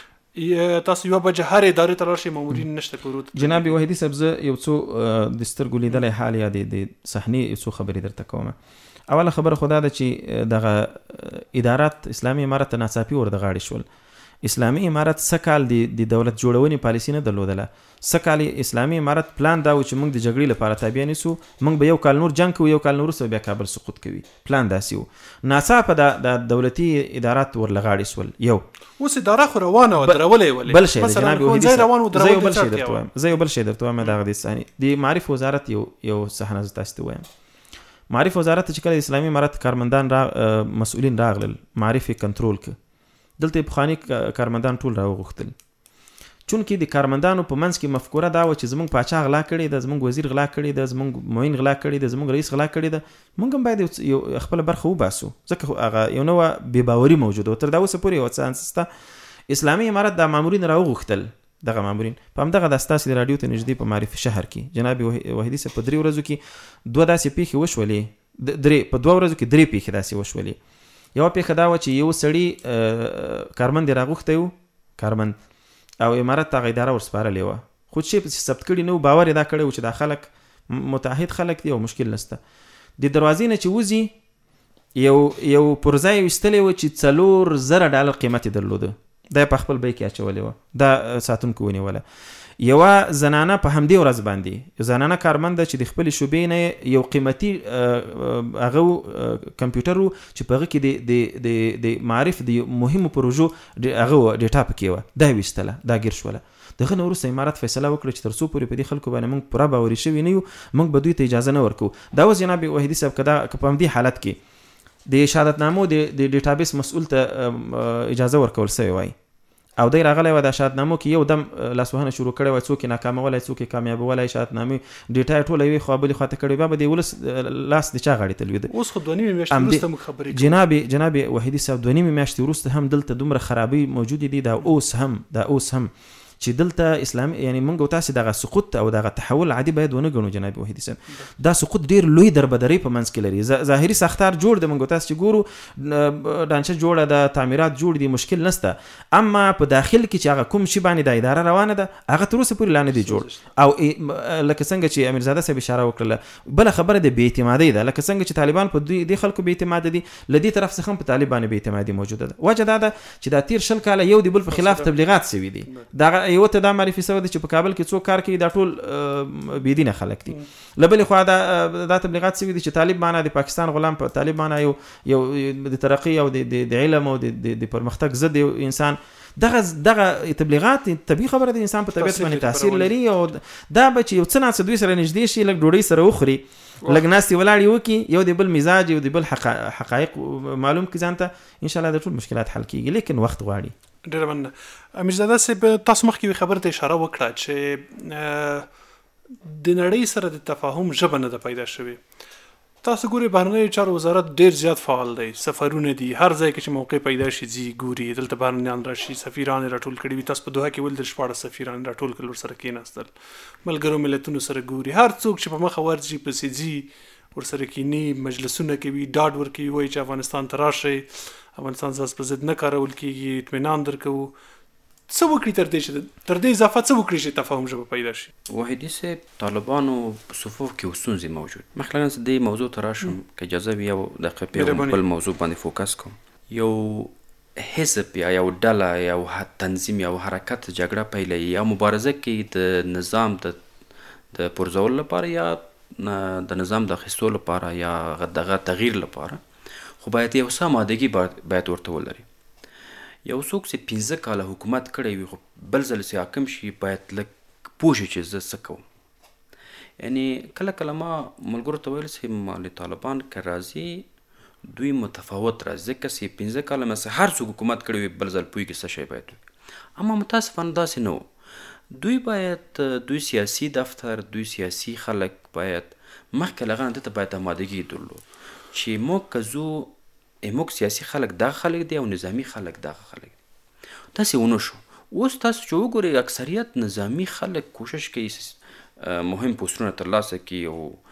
تاسو یوه بجه هر ادارې ته راشئ مامورین نشته کورو. جناب وحیدي صاحب زه یو څو د سترګو لیدلی حال یا د صحنې یو څو خبرې درته کوم. اوله خبره خو دا ده چې دغه ادارات اسلامي امارت ته ناڅاپي ور د غاړې شول. اسلامي امارت سکال د دولت جوړونې پالیسی نه درلودله. سکال اسلامي امارت پلان دا و چې موږ د جګړې لپاره تابع نیسو، موږ به یو کال نور جنگ کوو، یو کال نور وروسته بیا کابل سقوط کوي. پلان داسې و. ناڅاپه د دولتي ادارات ور لغاړې شول. یو اوس اداره خو روانه و درولې ولې بل شی جناب وحیدي زه یو بل شی درته وایم زه یو بل شی درته وایم دغه د ثاني د معرف وزارت یو یو صحنه ز تاسو ته وایم. معرف وزارت چې کله اسلامي امارت کارمندان را مسؤلین راغلل معرف کنټرول ک دلته بخانی کارمندان ټول راوغختل. چونکې د کارمندانو په منځ کې مفکوره دا و چې زمونږ پاچا غلا کړي ده، زمونږ وزیر غلا کړي ده، زمونږ معین غلا کړي ده، زمونږ رئیس غلا کړي ده، مونږ هم باید یو خپل برخه وباسو. ځکه هغه یو نوع بې باوري موجوده و. تر دا اوسه پورې یو څه انسسته اسلامي امارت د مامورین راوغختل. دغه مامورین په همدغه د ستاسې د راډیو ته نږدې په معرف شهر کې جناب وحیدي صاحب په درې ورځو کې دوه داسې پیښې وشولې. درې په دوه ورځو کې درې پیښې داسې وشولې. یو پیښه دا و چې یو سړی کارمند راغوښتی و کارمند او امارت ته هغه اداره ورسپارلې وه، خو چې ثبت کړي نه و، باور یې دا کړی و چې دا خلک متعهد خلک دي او مشکل نشته. د دروازې نه چې وځي یو یو پرزه یې ویستلی و چې څلور زره ډالر قیمت یې درلوده. دا یې په خپل بیک کې اچولې وه، دا ساتونکو ونیوله. یوه زنانه په همدې ورځ باندې یو زنانه کارمنده چې د خپلې شوبې نه یو قیمتي هغه کمپیوټر و چې په هغه کې د د معرف د مهمو پروژو هغه ډیټا پکې وه، دا یې ویستله، دا ګیر شوله. دغه نه وروسته امارت فیصله وکړه چې تر څو پورې په دې خلکو باندې موږ پوره باوري شوي نه یو موږ به دوی ته اجازه نه ورکوو. دا اوس جناب وحیدي صاحب که دا که په همدې حالت کې د شهادتنامو د ډیټابیس مسؤل ته اجازه ورکول سوی وای او دی راغلی و د شهادتنامو کې یو دم لاسوهنه شروع کړی وای، څوک یې ناکامولی څوک یې کامیابولی، شهادتنامې ډیټا یې ټوله یوې خوا بلې خواته کړې، بیا به د ولس لاس د چا غاړې ته لوېده. اوس خو دوه نیمې میاشتې وروسته موږ خبرې کوو جناب جناب وحیدي صاحب دوه نیمې میاشتې وروسته هم دلته دومره خرابۍ موجودې دي. دا اوس هم دا اوس هم چې دلته اسلامي یعنی موږ او تاسې دغه سقوط او دغه تحول عادي باید ونه ګڼو. جناب وحیدي صاحب دا سقوط ډېر لوی دربدرۍ په منځ کې لري. ظاهري ساختار جوړ دی، موږ او تاسې چې ګورو ډانچه جوړه ده، تعمیرات جوړ دي، مشکل نشته، اما په داخل کې چې هغه کوم شي باندې د اداره روانه ده هغه تر اوسه پورې لا نه دی جوړ. او لکه څنګه چې امیرزاده صاحب اشاره وکړله، بله خبره د بې اعتمادۍ ده. لکه څنګه چې طالبان په دې خلکو بې اعتماده دي، له دې طرف څخه هم په طالب باندې بې اعتمادي موجوده ده. وجه دا ده چې دا تیر شل کاله یو د بل په خلاف تبلیغات سوي دي. دغه یو ته دا معرفي سوی ده چې په کابل کې څوک کار کوي دا ټول بېدینه خلک دي. له بلې خوا دا دا تبلیغات سوي دي چې طالب معنا د پاکستان غلام، په طالب معنا یو یو د ترقي او د علم او د پرمختګ ضد یو انسان. دغه دغه تبلیغات طبیعي خبره د انسان په طبیعت باندې تاثیر لري او دا به چې یو څه ناڅه دوی سره نږدې شي، لږ ډوډۍ سره وخوري، لږ ناستې ولاړې وکړي، یو د بل مزاج یو د بل حقایق معلوم کړي ځان ته، انشاءالله د ټول مشکلات حل کېږي، لیکن وخت غواړي. ډېره مننه. امیرزاده صاحب تاسو مخکې یوې خبرې ته اشاره وکړه چې د نړۍ سره د تفاهم ژبه نه ده پیدا شوې. تاسو ګورئ بهرنیو چارو وزارت ډېر زیات فعال دی، سفرونه دي، هر ځای کې چې موقع پیدا شي ځي ګوري، دلته بهرنیان راشي، سفیران یې راټول کړي وي. تاسو په دوحه کې ولیدل شپاړس سفیران راټول کړل، ورسره کېناستل، ملګرو ملتونو سره ګوري، هر څوک چې په مخه ورځي پسې ځي، ورسره کینی، مجلسونه کوي، ډاډ ورکوي، وایي چې افغانستان ته راشئ، افغانستان ستاسو په ضد نه کارول کېږي، اطمینان درکوو. څه وکړي تر دې چې تر دې اضافه څه وکړي چې تفاهم ژبه پیدا شي؟ وحیدي صاحب طالبانو په صفوف کې ستونزې موجود. مخکې زه دې موضوع ته راشم که اجازه وي یو دقیقه په خپل موضوع باندې فوکس کوم. یو حزب یا یو ډله یو تنظیم یا حرکت جګړه پیلوي یا مبارزه کوي د نظام د د پرځولو لپاره یا د نظام د اخیستو لپاره یا دغه تغییر لپاره، خو باید یو څه آمادګي باید ورته ولري. یو څوک چې پنځه کاله حکومت کړی وي خو بل ځل چې حاکم شي باید لږ پوه شي چې زه څه کوم. یعنی کله کله ما ملګرو ته ویل چې له طالبان که راځي دوی متفاوت راځي، ځکه چې پنځه کاله مې هر څوک حکومت کړی وي بل ځل پوهېږي څه شی باید وي. اما متاسفانه داسې نه و. دوی باید دوی سیاسي دفتر دوی سیاسي خلک باید مخکې له هغه نه ده ته باید آمادګي درلود چې موږ که ځو موږ سیاسي خلک دغه خلک دی او نظامي خلک دغه خلک دی. داسې ونه شو. اوس تاسو چې وګورئ اکثریت نظامي خلک کوشش کوي مهم پوسټونه ترلاسه کړي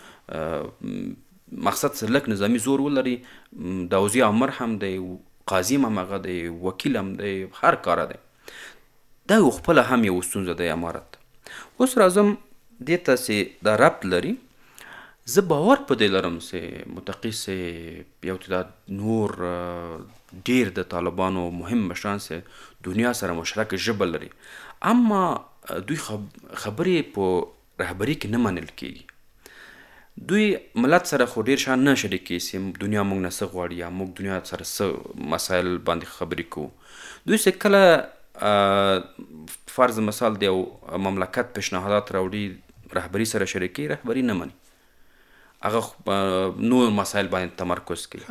او مقصد څه لږ نظامي زور ولري. داوزي عمر هم دی، قاضي هم هغه دی، وکیل هم دی، هر کاره دی. دا یو خپله هم یو ستونزه دی امارت. اوس راځم دې ته چې دا ربط لري. زه باور په دې لرم چې متقي چې یو تعداد نور ډېر د طالبانو مهم مشران چې دنیا سره مشترک ژبه لري، اما دوی خبرې په رهبري کې نه منل کېږي. دوی ملت سره خو ډېر شان نه شریکي چې دنیا موږ نه څه غواړي یا موږ دنیا سره څه مسایل باندې خبرې کوو. دوی چې کله فرض مثال دی او مملکت پیشنهادات راوړي رهبري سره شریکي، رهبري نه مني، هغه نور مسایل باندې تمرکز کوي.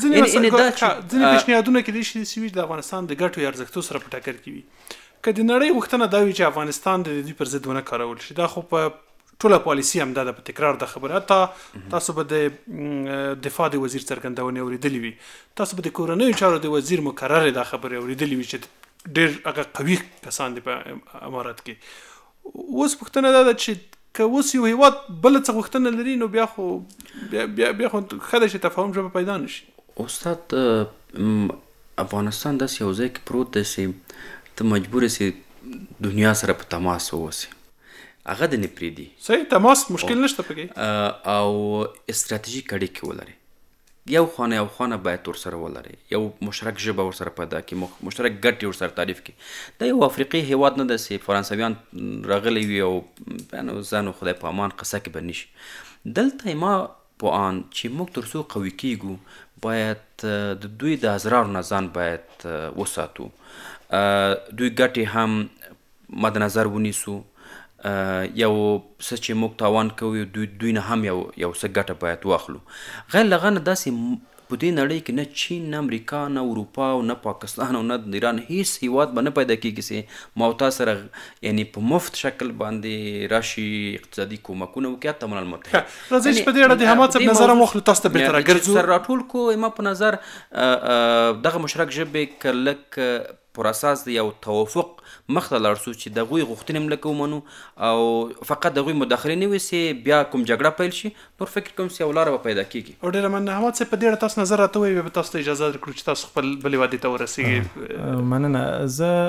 ځینې پیشنهادونه کېدای شي چې د افغانستان د ګټو یا ارزښتو سره په ټکر کې وي. که د نړۍ غوښتنه دا وي چې افغانستان د دوی پر ضد ونه کارول شي، دا خو په ټوله پالیسي هم دا ده، په تکرار د خبره. حتی تاسو به د دفاع د وزیر څرګندونې اورېدلې وي، تاسو به د کورنیو چارو د وزیر مقرر دا خبرې اورېدلې وي چې ډېر هغه قوي کسان دي په امارت کې. اوس پوښتنه دا ده چې که اوس یو هېواد بله څه غوښتنه لري نو بیا خو بیا خو ښه ده چې تفاهم ژبه پیدا نه شي. استاد افغانستان داسې یو ځای کې پروت دی چې ته مجبور یې دنیا سره په تماس واوسې، هغه د نه پرېږدي. صحیح، تماس مشکل نشته پکې. او استراتیژیک اړیکې ولري، یو خانه یو خانه باید ورسره ولري، یو مشترک ژبه ورسره پیدا کړي، مشترک ګټې ورسره تعریف کړي. دا یو افریقي هیواد نه ده چې فرانسویان راغلی وي او زه نو خدای په امان قصه کې به نه شي. دلته ما په آن چې موږ تر څو قوي کېږو باید د دوی د ازرارو نه ځان باید وساتو، دوی ګټې هم مد نظر ونیسو، یو څه چې موږ تاوان کوو دوی دوی نه هم یو یو څه ګټه باید واخلو. غیر له هغه نه داسې په دې نړۍ کې نه چین نه امریکا نه اروپا او نه پاکستان او نه ایران هیڅ هیواد به نه پیدا کېږي چې ما او تا سره یعنی په مفت شکل باندې راشي اقتصادي کومکونه وکړي. حتی ملل متحد راځئ چې په دې اړه د حماد صاحب نظر هم واخلو، تاسو ته بهتره ګرځو. سر راټول کو ما په نظر دغه مشترک ژبې که لږ پر اساس د یو توافق مخ ته لاړ شو چې د هغوی غوښتنې هم لکه ومنو او فقط د هغوی مداخلې نه وي چې بیا کوم جګړه پیل شي، نور فکر کوم چې یو لاره به پیدا کېږي. او ډېره مننه حماد صاحب، په دې اړه تاسو نظر راته ووایئ، به تاسو ته اجازه درکړو چې تاسو خپل بلې وعدې ته ورسېږئ. مننه.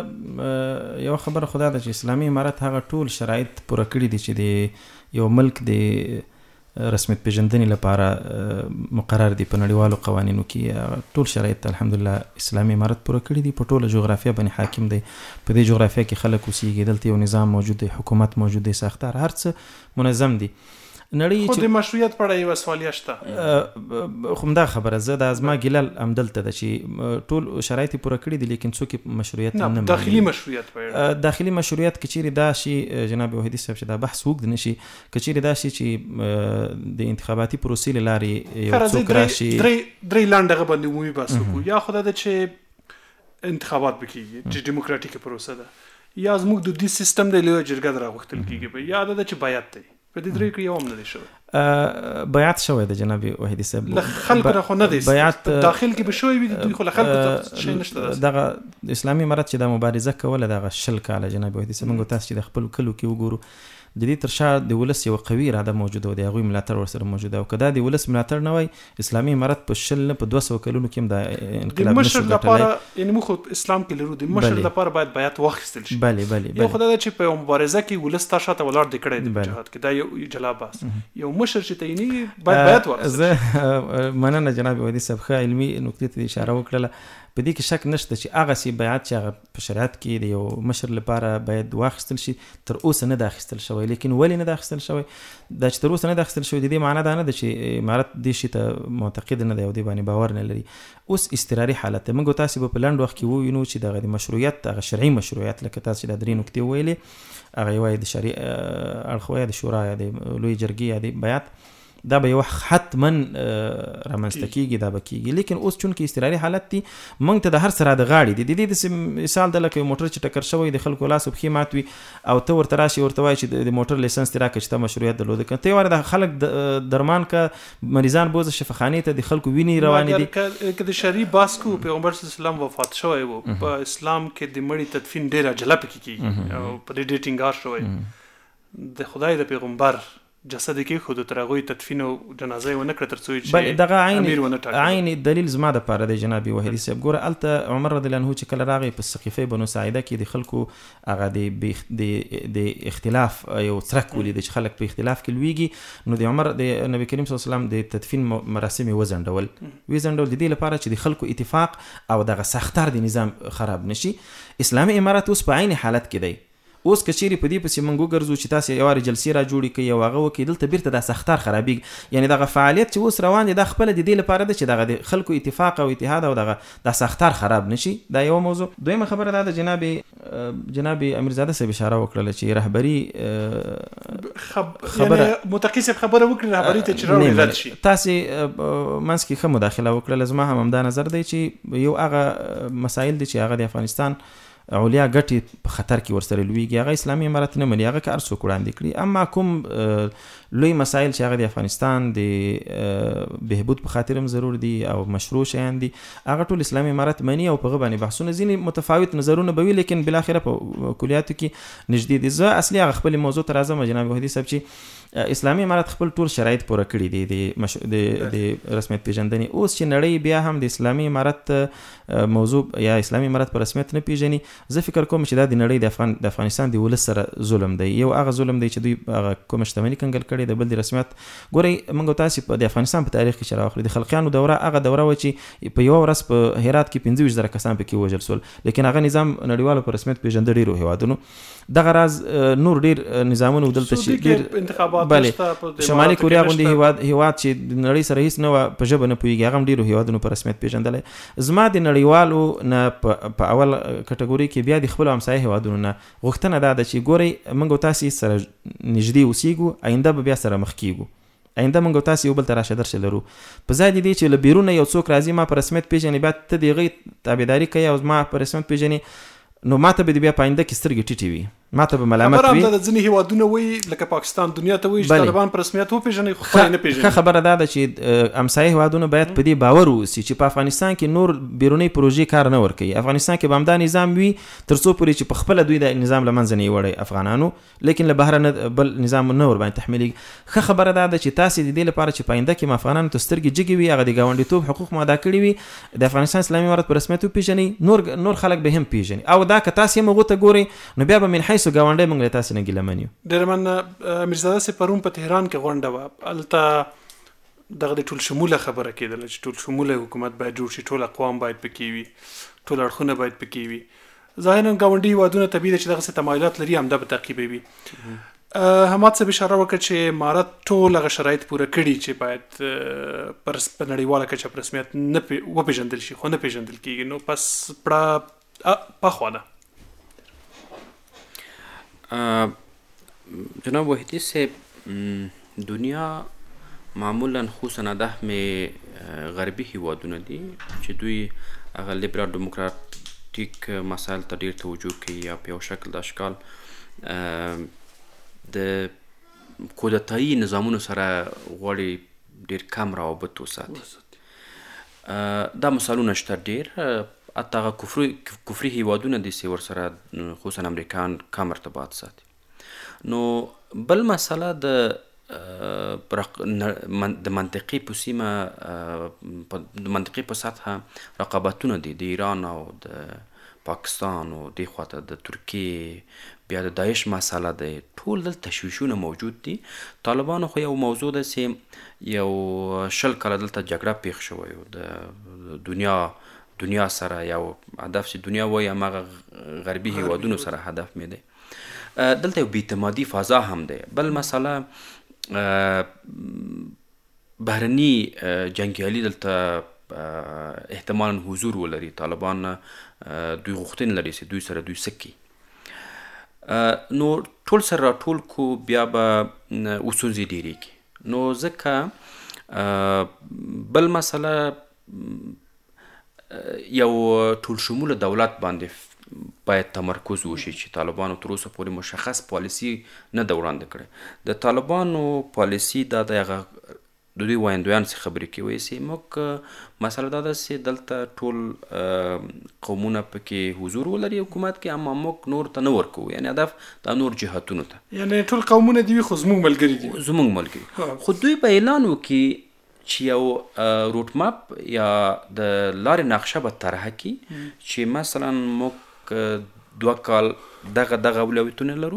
زه یوه خبره خو دا ده چې اسلامي امارت هغه ټول شرایط پوره کړي دي چې د یو ملک د رسمیت پیژندنې لپاره مقرر دي په نړیوالو قوانینو کې. ټول شرایط الحمدلله اسلامي امارت پوره کړي دي، په ټوله جغرافیه باندې حاکم دی. په دې جغرافیه کې خلک اوسېږي، دلته یو نظام موجود دی، حکومت موجود دی، ساختار هر څه منظم دي. نړۍ خو د مشروعیت په اړه یوه سوالیه شته. خو همدا خبره زه دا زما ګیله همدلته ده چې ټول شرایط یې پوره کړي دي لیکن څوک یې مشروعیت نه مني. داخلي مشروعیت داخلي مشروعیت که چیرې دا شي جناب وحیدي صاحب چې دا بحث اوږد نه شي، که چیرې دا شي چې د انتخاباتي پروسې له لارې یو څوک راشي درې لنډ هغه باندې عمومي بحث وکړو. یا خو دا ده چې انتخابات به کېږي چې ډیموکراتیکه پروسه ده، یا زموږ دودیز سیستم دی لویه جرګه د راغوښتل کېږي، یا دا ده چې بیعت دی. په دې درې کې یو هم نه دی شوی. بیعت شوی دی جناب وحیدي صاحب، له خلکو نه خو نه دی. بیعت داخل کې به شوی وي، دوی خو له خلکو ته شی نشته. دغه اسلامي امارت چې دا مبارزه کوله دغه شل کاله جناب وحیدي صاحب، موږ تاسو چې د خپل کلو کې وګورو د دې تر شا د ولس یو قوي اراده موجوده و، د هغوی ملاتړ ورسره موجوده و. که دا د ولس ملاتړ نه وای اسلامي امارت په شل نه په دوه سوه کلونو کې هم دا انقلاب نشو ګټلی. یعنی موږ خو اسلام کې لرو د مشر لپاره باید بیعت واخیستل شي. بلې بلې یو خو دا ده چې په یو مبارزه کې ولس تا شاته ولاړ دی کړی دی په جهاد کې، دا یو جلا بحث. یو مشر چې تعیني باید بیعت واخیستل. زه مننه جناب وحیدي صاحب، ښه علمي نکتې ته اشاره وکړله. په دې کې شک نشته چې هغه سي بیعت چې هغه په شریعت کې د یو مشر لپاره باید واخیستل شي تر اوسه نه د اخیستل شوی. لیکن ولې نه د اخیستل شوی؟ دا چې تر اوسه نه د اخیستل شوی د دې معنی دا نه ده چې امارت دې شي ته معتقد نه دی او دې باندې باور نه لري. اوس استراري حالت موږ تاسو په لنډ وخت کې ووینو چې دغه مشروعیت هغه شرعي مشروعیت لکه تاسو د درې نکتې ویلې هغه یوه د شرعي اړخ وایي د شورا یا د لوی جرګې یا د بیعت دا به یو حتما رامنځته کېږي دا به کېږي. لیکن اوس چونکې استراري حالت دی موږ ته د هر سره د غاړې دی د دې داسې مثال ده لکه یو موټر چې ټکر شوی د خلکو لاس او پښې مات وي او ته ورته راشي ورته وایي چې د موټر لیسنس دې راکړه چې ته مشروعیت درلوده که ته یې واره د خلک درمان که مریضان بوځه شفاخانې ته د خلکو وینې روانې دي. که د شرعي بحث کو پیغمبر صلی الله علیه وسلم وفات شوی و په اسلام کې د مړي تدفین ډېره جلا پکې کېږي او په دې ډېر ټینګار شوی د خدای د پیغمبر جسد کې خود تر هغه تدفین او جنازه و نه کړ تر څو چې دغه عین عین دلیل زما د پاره د جناب وحیدی صاحب ګوره الته عمر رضی الله عنه چې کله راغی په سقیفه بنو ساعده کې د خلکو هغه د د اختلاف یو څرک ولید چې خلک په اختلاف کې لویږي نو د عمر د نبی کریم صلی الله علیه وسلم د تدفین مراسم وزندول وزندول د دې لپاره چې د خلکو اتفاق او دغه سختار د نظام خراب نشي. اسلامي امارات اوس په عین حالت کې دی. اوس کچېری په دې پسې موږ وګرځو چې تاسو یو واره جلسې را جوړې کړئ او هغه وکړئ دلته بیرته دا سختار خرابېږي. یعنې دغه فعالیت چې اوس روان دی دا خپله د دې لپاره ده چې دغه د خلکو اتفاق او اتحاد او دغه دا سختار خراب نشي. دا یو موضوع. دویمه خبره دا ده جناب جناب امیرزاده صاحب اشاره وکړله چې رهبري خبره متقي صاحب خبره وکړي رهبري ته چې راوړي رد شي. تاسې منځ کې ښه مداخله وکړله. زما هم همدا نظر دی چې یو هغه مسایل دي چې هغه د افغانستان اولیا ګټي په خطر کې ورسره لویږي هغه اسلامي امارت نه مني هغه که هر څوک وړاندې کړي. اما کوم لوی مسایل چې هغه د افغانستان د بهبود په خاطر هم ضرور دي او مشروع شیان دي هغه ټول اسلامي امارت مني او په هغه باندې بحثونه ځینې متفاوت نظرونه به وي لیکن بالاخره په کلیاتو کې نږدې دي. زه اصلي هغه خپل موضوع ته راځم جناب وحیدی صاحب چې اسلامي امارت خپل ټول شرایط پوره کړي دي د مش... د د رسمیت پیژندنې. اوس چې نړۍ بیا هم د اسلامي امارت موضوع یا اسلامي امارت په رسمیت نه پیژني زه فکر کوم چې دا د نړۍ د افغان د افغانستان د ولس سره ظلم دی. یو هغه ظلم دی چې دوی هغه کوم شتمنۍ کنګل کړي د بل د رسمیت. ګورئ موږ تاسو په د افغانستان په تاریخ کې چې راوخلي د خلقیانو دوره هغه دوره و چې په یو ورځ په هرات کې پنځه ویشت زره کسان پکې وژل سول لیکن هغه نظام نړیوالو په رسمیت پیژندل ډیرو هیوادونو. دغه راز نور ډیر نظامونه دلته چې ډیر انتخابات بله شمالي کوریا غوندي هیواد هیواد چې د نړۍ سره هیڅ نه په ژبه نه پوهیږي هغه هم ډیرو هیوادونو په رسمیت پیژندلی. زما د نړیوالو نه په اول کټګوري کې بیا د خپل همسایه هیوادونو نه غوښتنه دا ده چې ګورئ موږ تاسو سره نږدې اوسېږو آینده به بیا سره مخ کیږو آینده موږ تاسو یو بل ته راشه درشه لرو په ځای دې چې له بیرونه یو څوک راځي ما په رسمیت پیژني بیا ته د هغې تابعداري کوي او ما په رسمیت پیژني نو ماته به بیا په آینده کې سترګې ټیټې وي ماته به ملامت وي. خبره هم د ځینې هیوادونه وایي لکه پاکستان دنیا ته وایي چې طالبان په رسمیت وپېژني خو خپله نه پېژني. ښه خبره دا ده چې همسایه هیوادونه باید په دې باور واوسي چې په افغانستان کې نور بیرونی پروژې کار نه ورکوي. افغانستان کې به همدا نظام وي تر څو پورې چې په خپله دوی د نظام له منځه نه یې وړی افغانانو لیکن له بهره نه بل نظام نه ورباندې تحمیلېږي. ښه خبره دا ده چې تاسې د دې لپاره چې په آینده کې افغانانو ته سترګې جګې وي هغه د ګاونډیتوب حقوق مو ادا کړي وي د افغانستان اسلامي امارت په رسمیت وپېژني نور نور خلک به هم پېژني او دا که تاسې هم هغو ته ګورئ نو بیا به من حیث ګاونډی موږ له تاسې نه ګیله منیو. ډېره مننه میرزاده صاحب پرون په تهران کې غونډه وه هلته دغه د ټول شموله خبره کېدله چې ټول شموله حکومت باید جوړ شي ټول اقوام باید پکې وي ټول اړخونه باید پکې وي. ظاهرا ګاونډي هیوادونه طبیعي ده چې دغسې تمایلات لري همدا به تعقیبوي. حماد صاحب اشاره وکړه چې امارت ټول هغه شرایط پوره کړي چې باید په نړیواله کچه په رسمیت نه وپېژندل شي خو نه پېژندل کېږي نو پس پړه پخوا ده. جناب وحیدی صاحب دنیا معمولا خصوصا ده میں غربي هیوادونه دي چې دوی هغه لیبرال ډیموکراتیک مسایل ته ډېر توجه کوي یا په یو شکل د اشکال د کودتایي نظامونو سره غواړي ډېر کم روابط وساتي. دا مثالونه شته ډېر حتی هغه کفري کفري هیوادونه دي چې ورسره خصوصا امریکایان کم ارتباط ساتي. نو بل مسله د د منطقي په سیمه د منطقي په سطحه رقابتونه دي د ایران او د پاکستان او دې خواته د ترکیې بیا د داعش مسله ده ټول دلته تشویشونه موجود دي. طالبانو خو یو موضوع ده چې یو شل کاله دلته جګړه پیښ شوی د دنیا دنیا سره یو هدف چې دنیا وایي هماغه غربي هیوادونو سره هدف مې دی. دلته یو بیاعتمادي فضا هم دی. بل مسله بهرني جنګیالي دلته احتمالا حضور ولري. طالبان دوی غوښتنې لري چې دوی سره دوی سکي. نو ټول سره راټول کو بیا به ستونزې ډېرېږي. نو ځکه بل مسله یو ټول شموله دولت باندې باید تمرکز وشي چې طالبانو تر اوسه پورې مشخص پالیسي نه ده وړاندې کړې. د طالبانو پالیسي دا د هغه د دوی وایندویان څخه خبرې کوي چې موږ مسله دا ده چې دلته ټول قومونه پکې حضور ولري حکومت کې، اما موږ نور ته نه ورکوو. یعنې هدف دا نور جهتونو ته، یعنې ټول قومونه دي خو زموږ ملګري دي. زموږ ملګري. خو دوی به اعلان وکړي چې یو روټ ماپ یا د لارې نقشه به طرحه کړي چې مثلا موږ دوه کال دغه دغه اولویتونه لرو،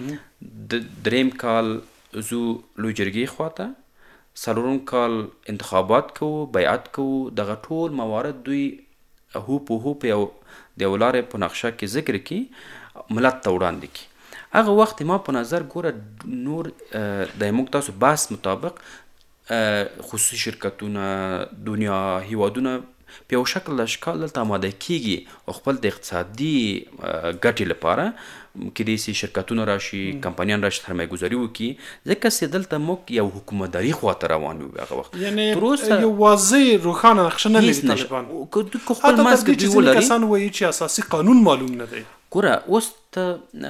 دریم کال زو لوی جرګې خواته، څلورم کال انتخابات کوو، بیعت کوو. دغه ټول موارد دوی هو په هو په یو د یو لارې په نقشه کې ذکر کړي، ملت ته وړاندې کړي. هغه وخت ما په نظر ګوره نور د موږ تاسو بحث مطابق خصوصي شرکتونه دنیا هیوادونه په یو شکل اشکال دلته آماده کیږي او خپل د اقتصادي ګټې لپاره کېدای شي شرکتونه راشي، کمپنیان راشي، سرمایه ګذاري وکړي، ځکه چې دلته موږ یو حکومتداري خواته روان یو. هغه وخت یعنې یو واضح روښانه نقشه نه لري طالبان. خپل منځ کې دوی ولري. کسان وایي چې اساسي قانون معلوم نه دی. ګوره اوس ته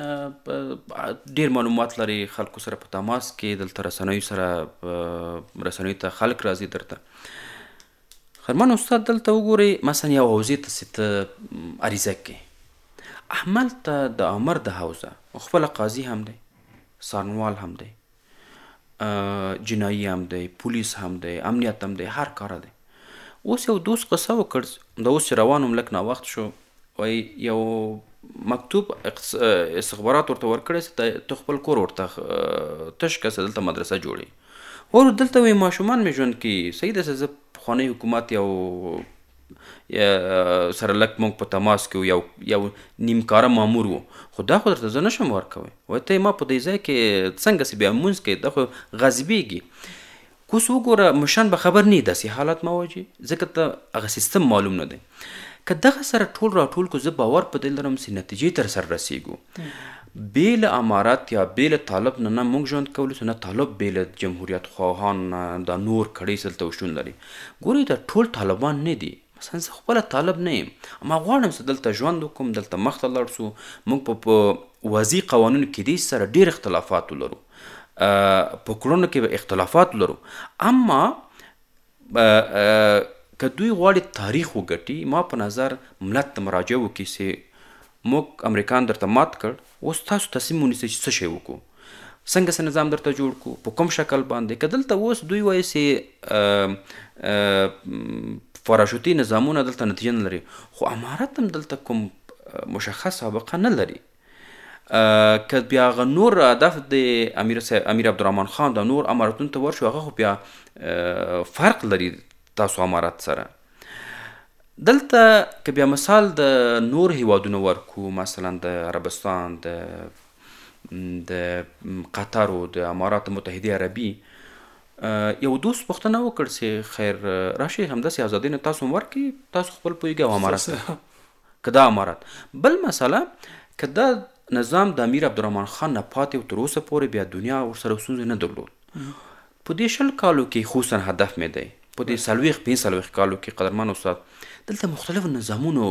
ډېر معلومات لري، خلکو سره په تماس کې دلته رسنیو سره رسنیو ته خلک راځي درته. خرمان استاد دلته وګورئ مثلا یو حوزې ته چې ته عریضه کې احمل ته د امر د حوزه خپله قاضي هم دی، څارنوال هم دی، جنایي هم دی، پولیس هم دی، امنیت هم دی، هر کاره دی. اوس یو دوست قصه وکړ، د اوس چې روان وم لږ ناوخت شو، وایي یو مکتوب استخبارات ورته ورکړی چې ته خپل کور ورته تش که چې دلته مدرسه جوړوي. اور دلته وایي ماشومان مې ژوند کې صحیح ده چې زه پخوانی حکومت یو سره لږ موږ په تماس کې یو یو نیمکاره مامور و، خو دا خو درته زه نشم ورکوی. وایي ته ما په دې ځای کې څنګه چې بیا مونځ کوې دا خو غضبېږي. کوس وګوره مشان به خبر نه داسې حالات مواجه، ځکه ته هغه سیستم معلوم نه دی. که دغه سره ټول راټول کو زه باور په دې لرم چې نتیجې تر سره رسیږو. بې له امارات یا بې له طالب نه نه موږ ژوند کولی شو، نه طالب بې له جمهوریت خواهان دا نور کړۍ دلته شتون لري. ګورئ دا ټول طالبان نه دي. مثلا زه خپله طالب نه یم، اما غواړم چې دلته ژوند وکړم، دلته مخته لاړ شو. موږ په وضعي قوانینو کې دې سره ډېر اختلافات ولرو، په کړنو کې به اختلافات ولرو، اما که دوی غواړي تاریخ وګټي، ما په نظر ملت ته مراجعه وکړي چې موږ امریکان درته مات کړ، اوس تاسو تصمیم ونیسئ چې څه شی وکړو، څنګه څه نظام درته جوړ کړو، په کوم شکل باندې. که دلته اوس دوی وایي چې پاراشوتي نظامونه دلته نتیجه نه لري، خو امارت هم دلته کوم مشخص سابقه نه لري. که بیا هغه نور هدف د امیر امیر عبدالرحمن خان د نور امارتونو ته ورشو، هغه خو بیا فرق لري تاسو امارت سره. دلته که بیا مثال د نور هیوادونو ورکو، مثلا د عربستان، د د قطر او د امارات متحده عربي، یو دوست پوښتنه وکړ چې خیر راشي همداسې ازادي نه تاسو هم ورکړي، تاسو خپل پوهېږئ او امارت که دا امارت. بل مسله که دا نظام د امیر عبدالرحمن خان نه پاتې و تر اوسه پورې، بیا دنیا ورسره ستونزې نه درلود. په دې شل کالو کې خصوصا هدف مې دی، په دې څلوېښت پنځه څلوېښت کالو کې قدرمن استاد دلته مختلفو نظامونو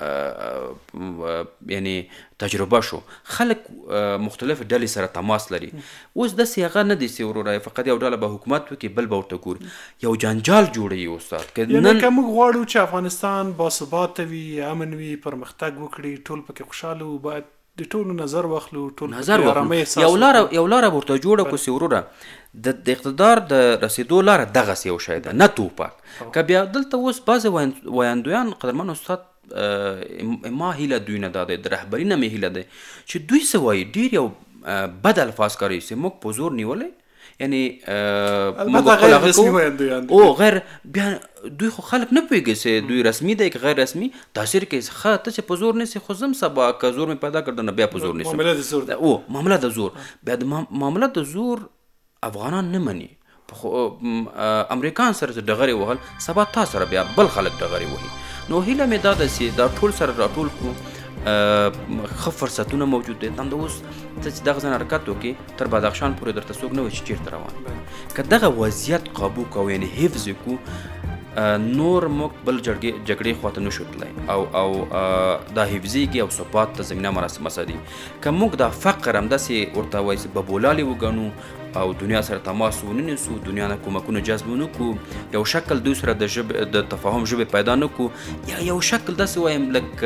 یعنی تجربه شو، خلک مختلف ډلې سره تماس لري. اوس داسې هغه نه دي چې وروره فقط یو ډله به حکومت وکړي بل به ورته ګوري، یو جنجال جوړوي استاد. یعنې که موږ غواړو چې افغانستان باثباته وي، امن وي، پرمختګ وکړي، ټول پکې خوشحاله وو، باید د ټولو نظر واخلو، ټول نظر واخلو، یو لاره یو لاره ورته جوړه کړو چې وروره د اقتدار د رسیدو لاره دغسې یو شی ده، نه توپک. که بیا دلته اوس بعضې ویاندویان قدرمن استاد ما هیله دوی نه دا دی، د رهبري نه مې هیله دی چې دوی څه وایي، ډېر یو بد الفاظ کاروي چې موږ په زور نیولی یعنی البته غیر رسمي وایي او غیر بیا دوی خو خلک نه پوهېږي چې دوی رسمي دی که غیر رسمي تاثیر کوي ښه ته چې په زور نیسې خو زه هم سبا که زور مې پیدا کړ نو بیا په زور نیسم معامله د زور او معامله د زور بیا د معامله د زور افغانان نه مني امریکان سره چې ډغرې وهل سبا تا سره بیا بل خلک ډغرې وهي نو هیله مې دا ده چې دا ټول سره راټول کړو ښه فرصتونه موجود دي همدا اوس ته چې دغه ځان حرکت وکړي تر بدخشان پورې درته څوک نه وایي چې چېرته روان که دغه وضعیت قابو کوو یعنې حفظ یې کړو نور موږ بل جګړې خواته نشو تللی او او دا حفظیږي او ثبات ته زمینه مساعدي که موږ دا فقر همداسې ورته وایي چې ببولالې وګڼو او دنیا سره تماس ونه نیسو دنیا نه کومکونه جذب ونه کړو یو شکل دوی سره د ژبې د تفاهم ژبې پیدا نه کړو یا یو شکل داسې وایم لک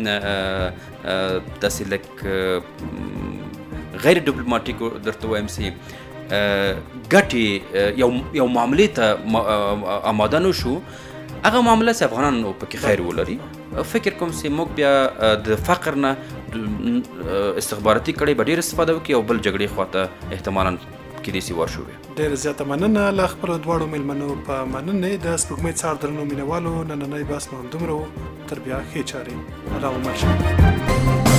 داسې لک غیر ډیپلوماټیک درته وایم چې ګټې یو یو معاملې ته آماده نه شو هغه معامله چې افغانان پکې خیر ولري فکر کوم چې موږ بیا د فقر نه استخباراتي کړۍ به ډېر استفاده وکړي او بل جګړې خواته احتمالا کېدای شي ورشو بیا ډېره زیاته مننه له خپلو دواړو میلمنو په مننې د سپوږمۍ څار درنو مینوالو نننی بحث مو همدومره و تر بیا ښې چارې الله مو مل شه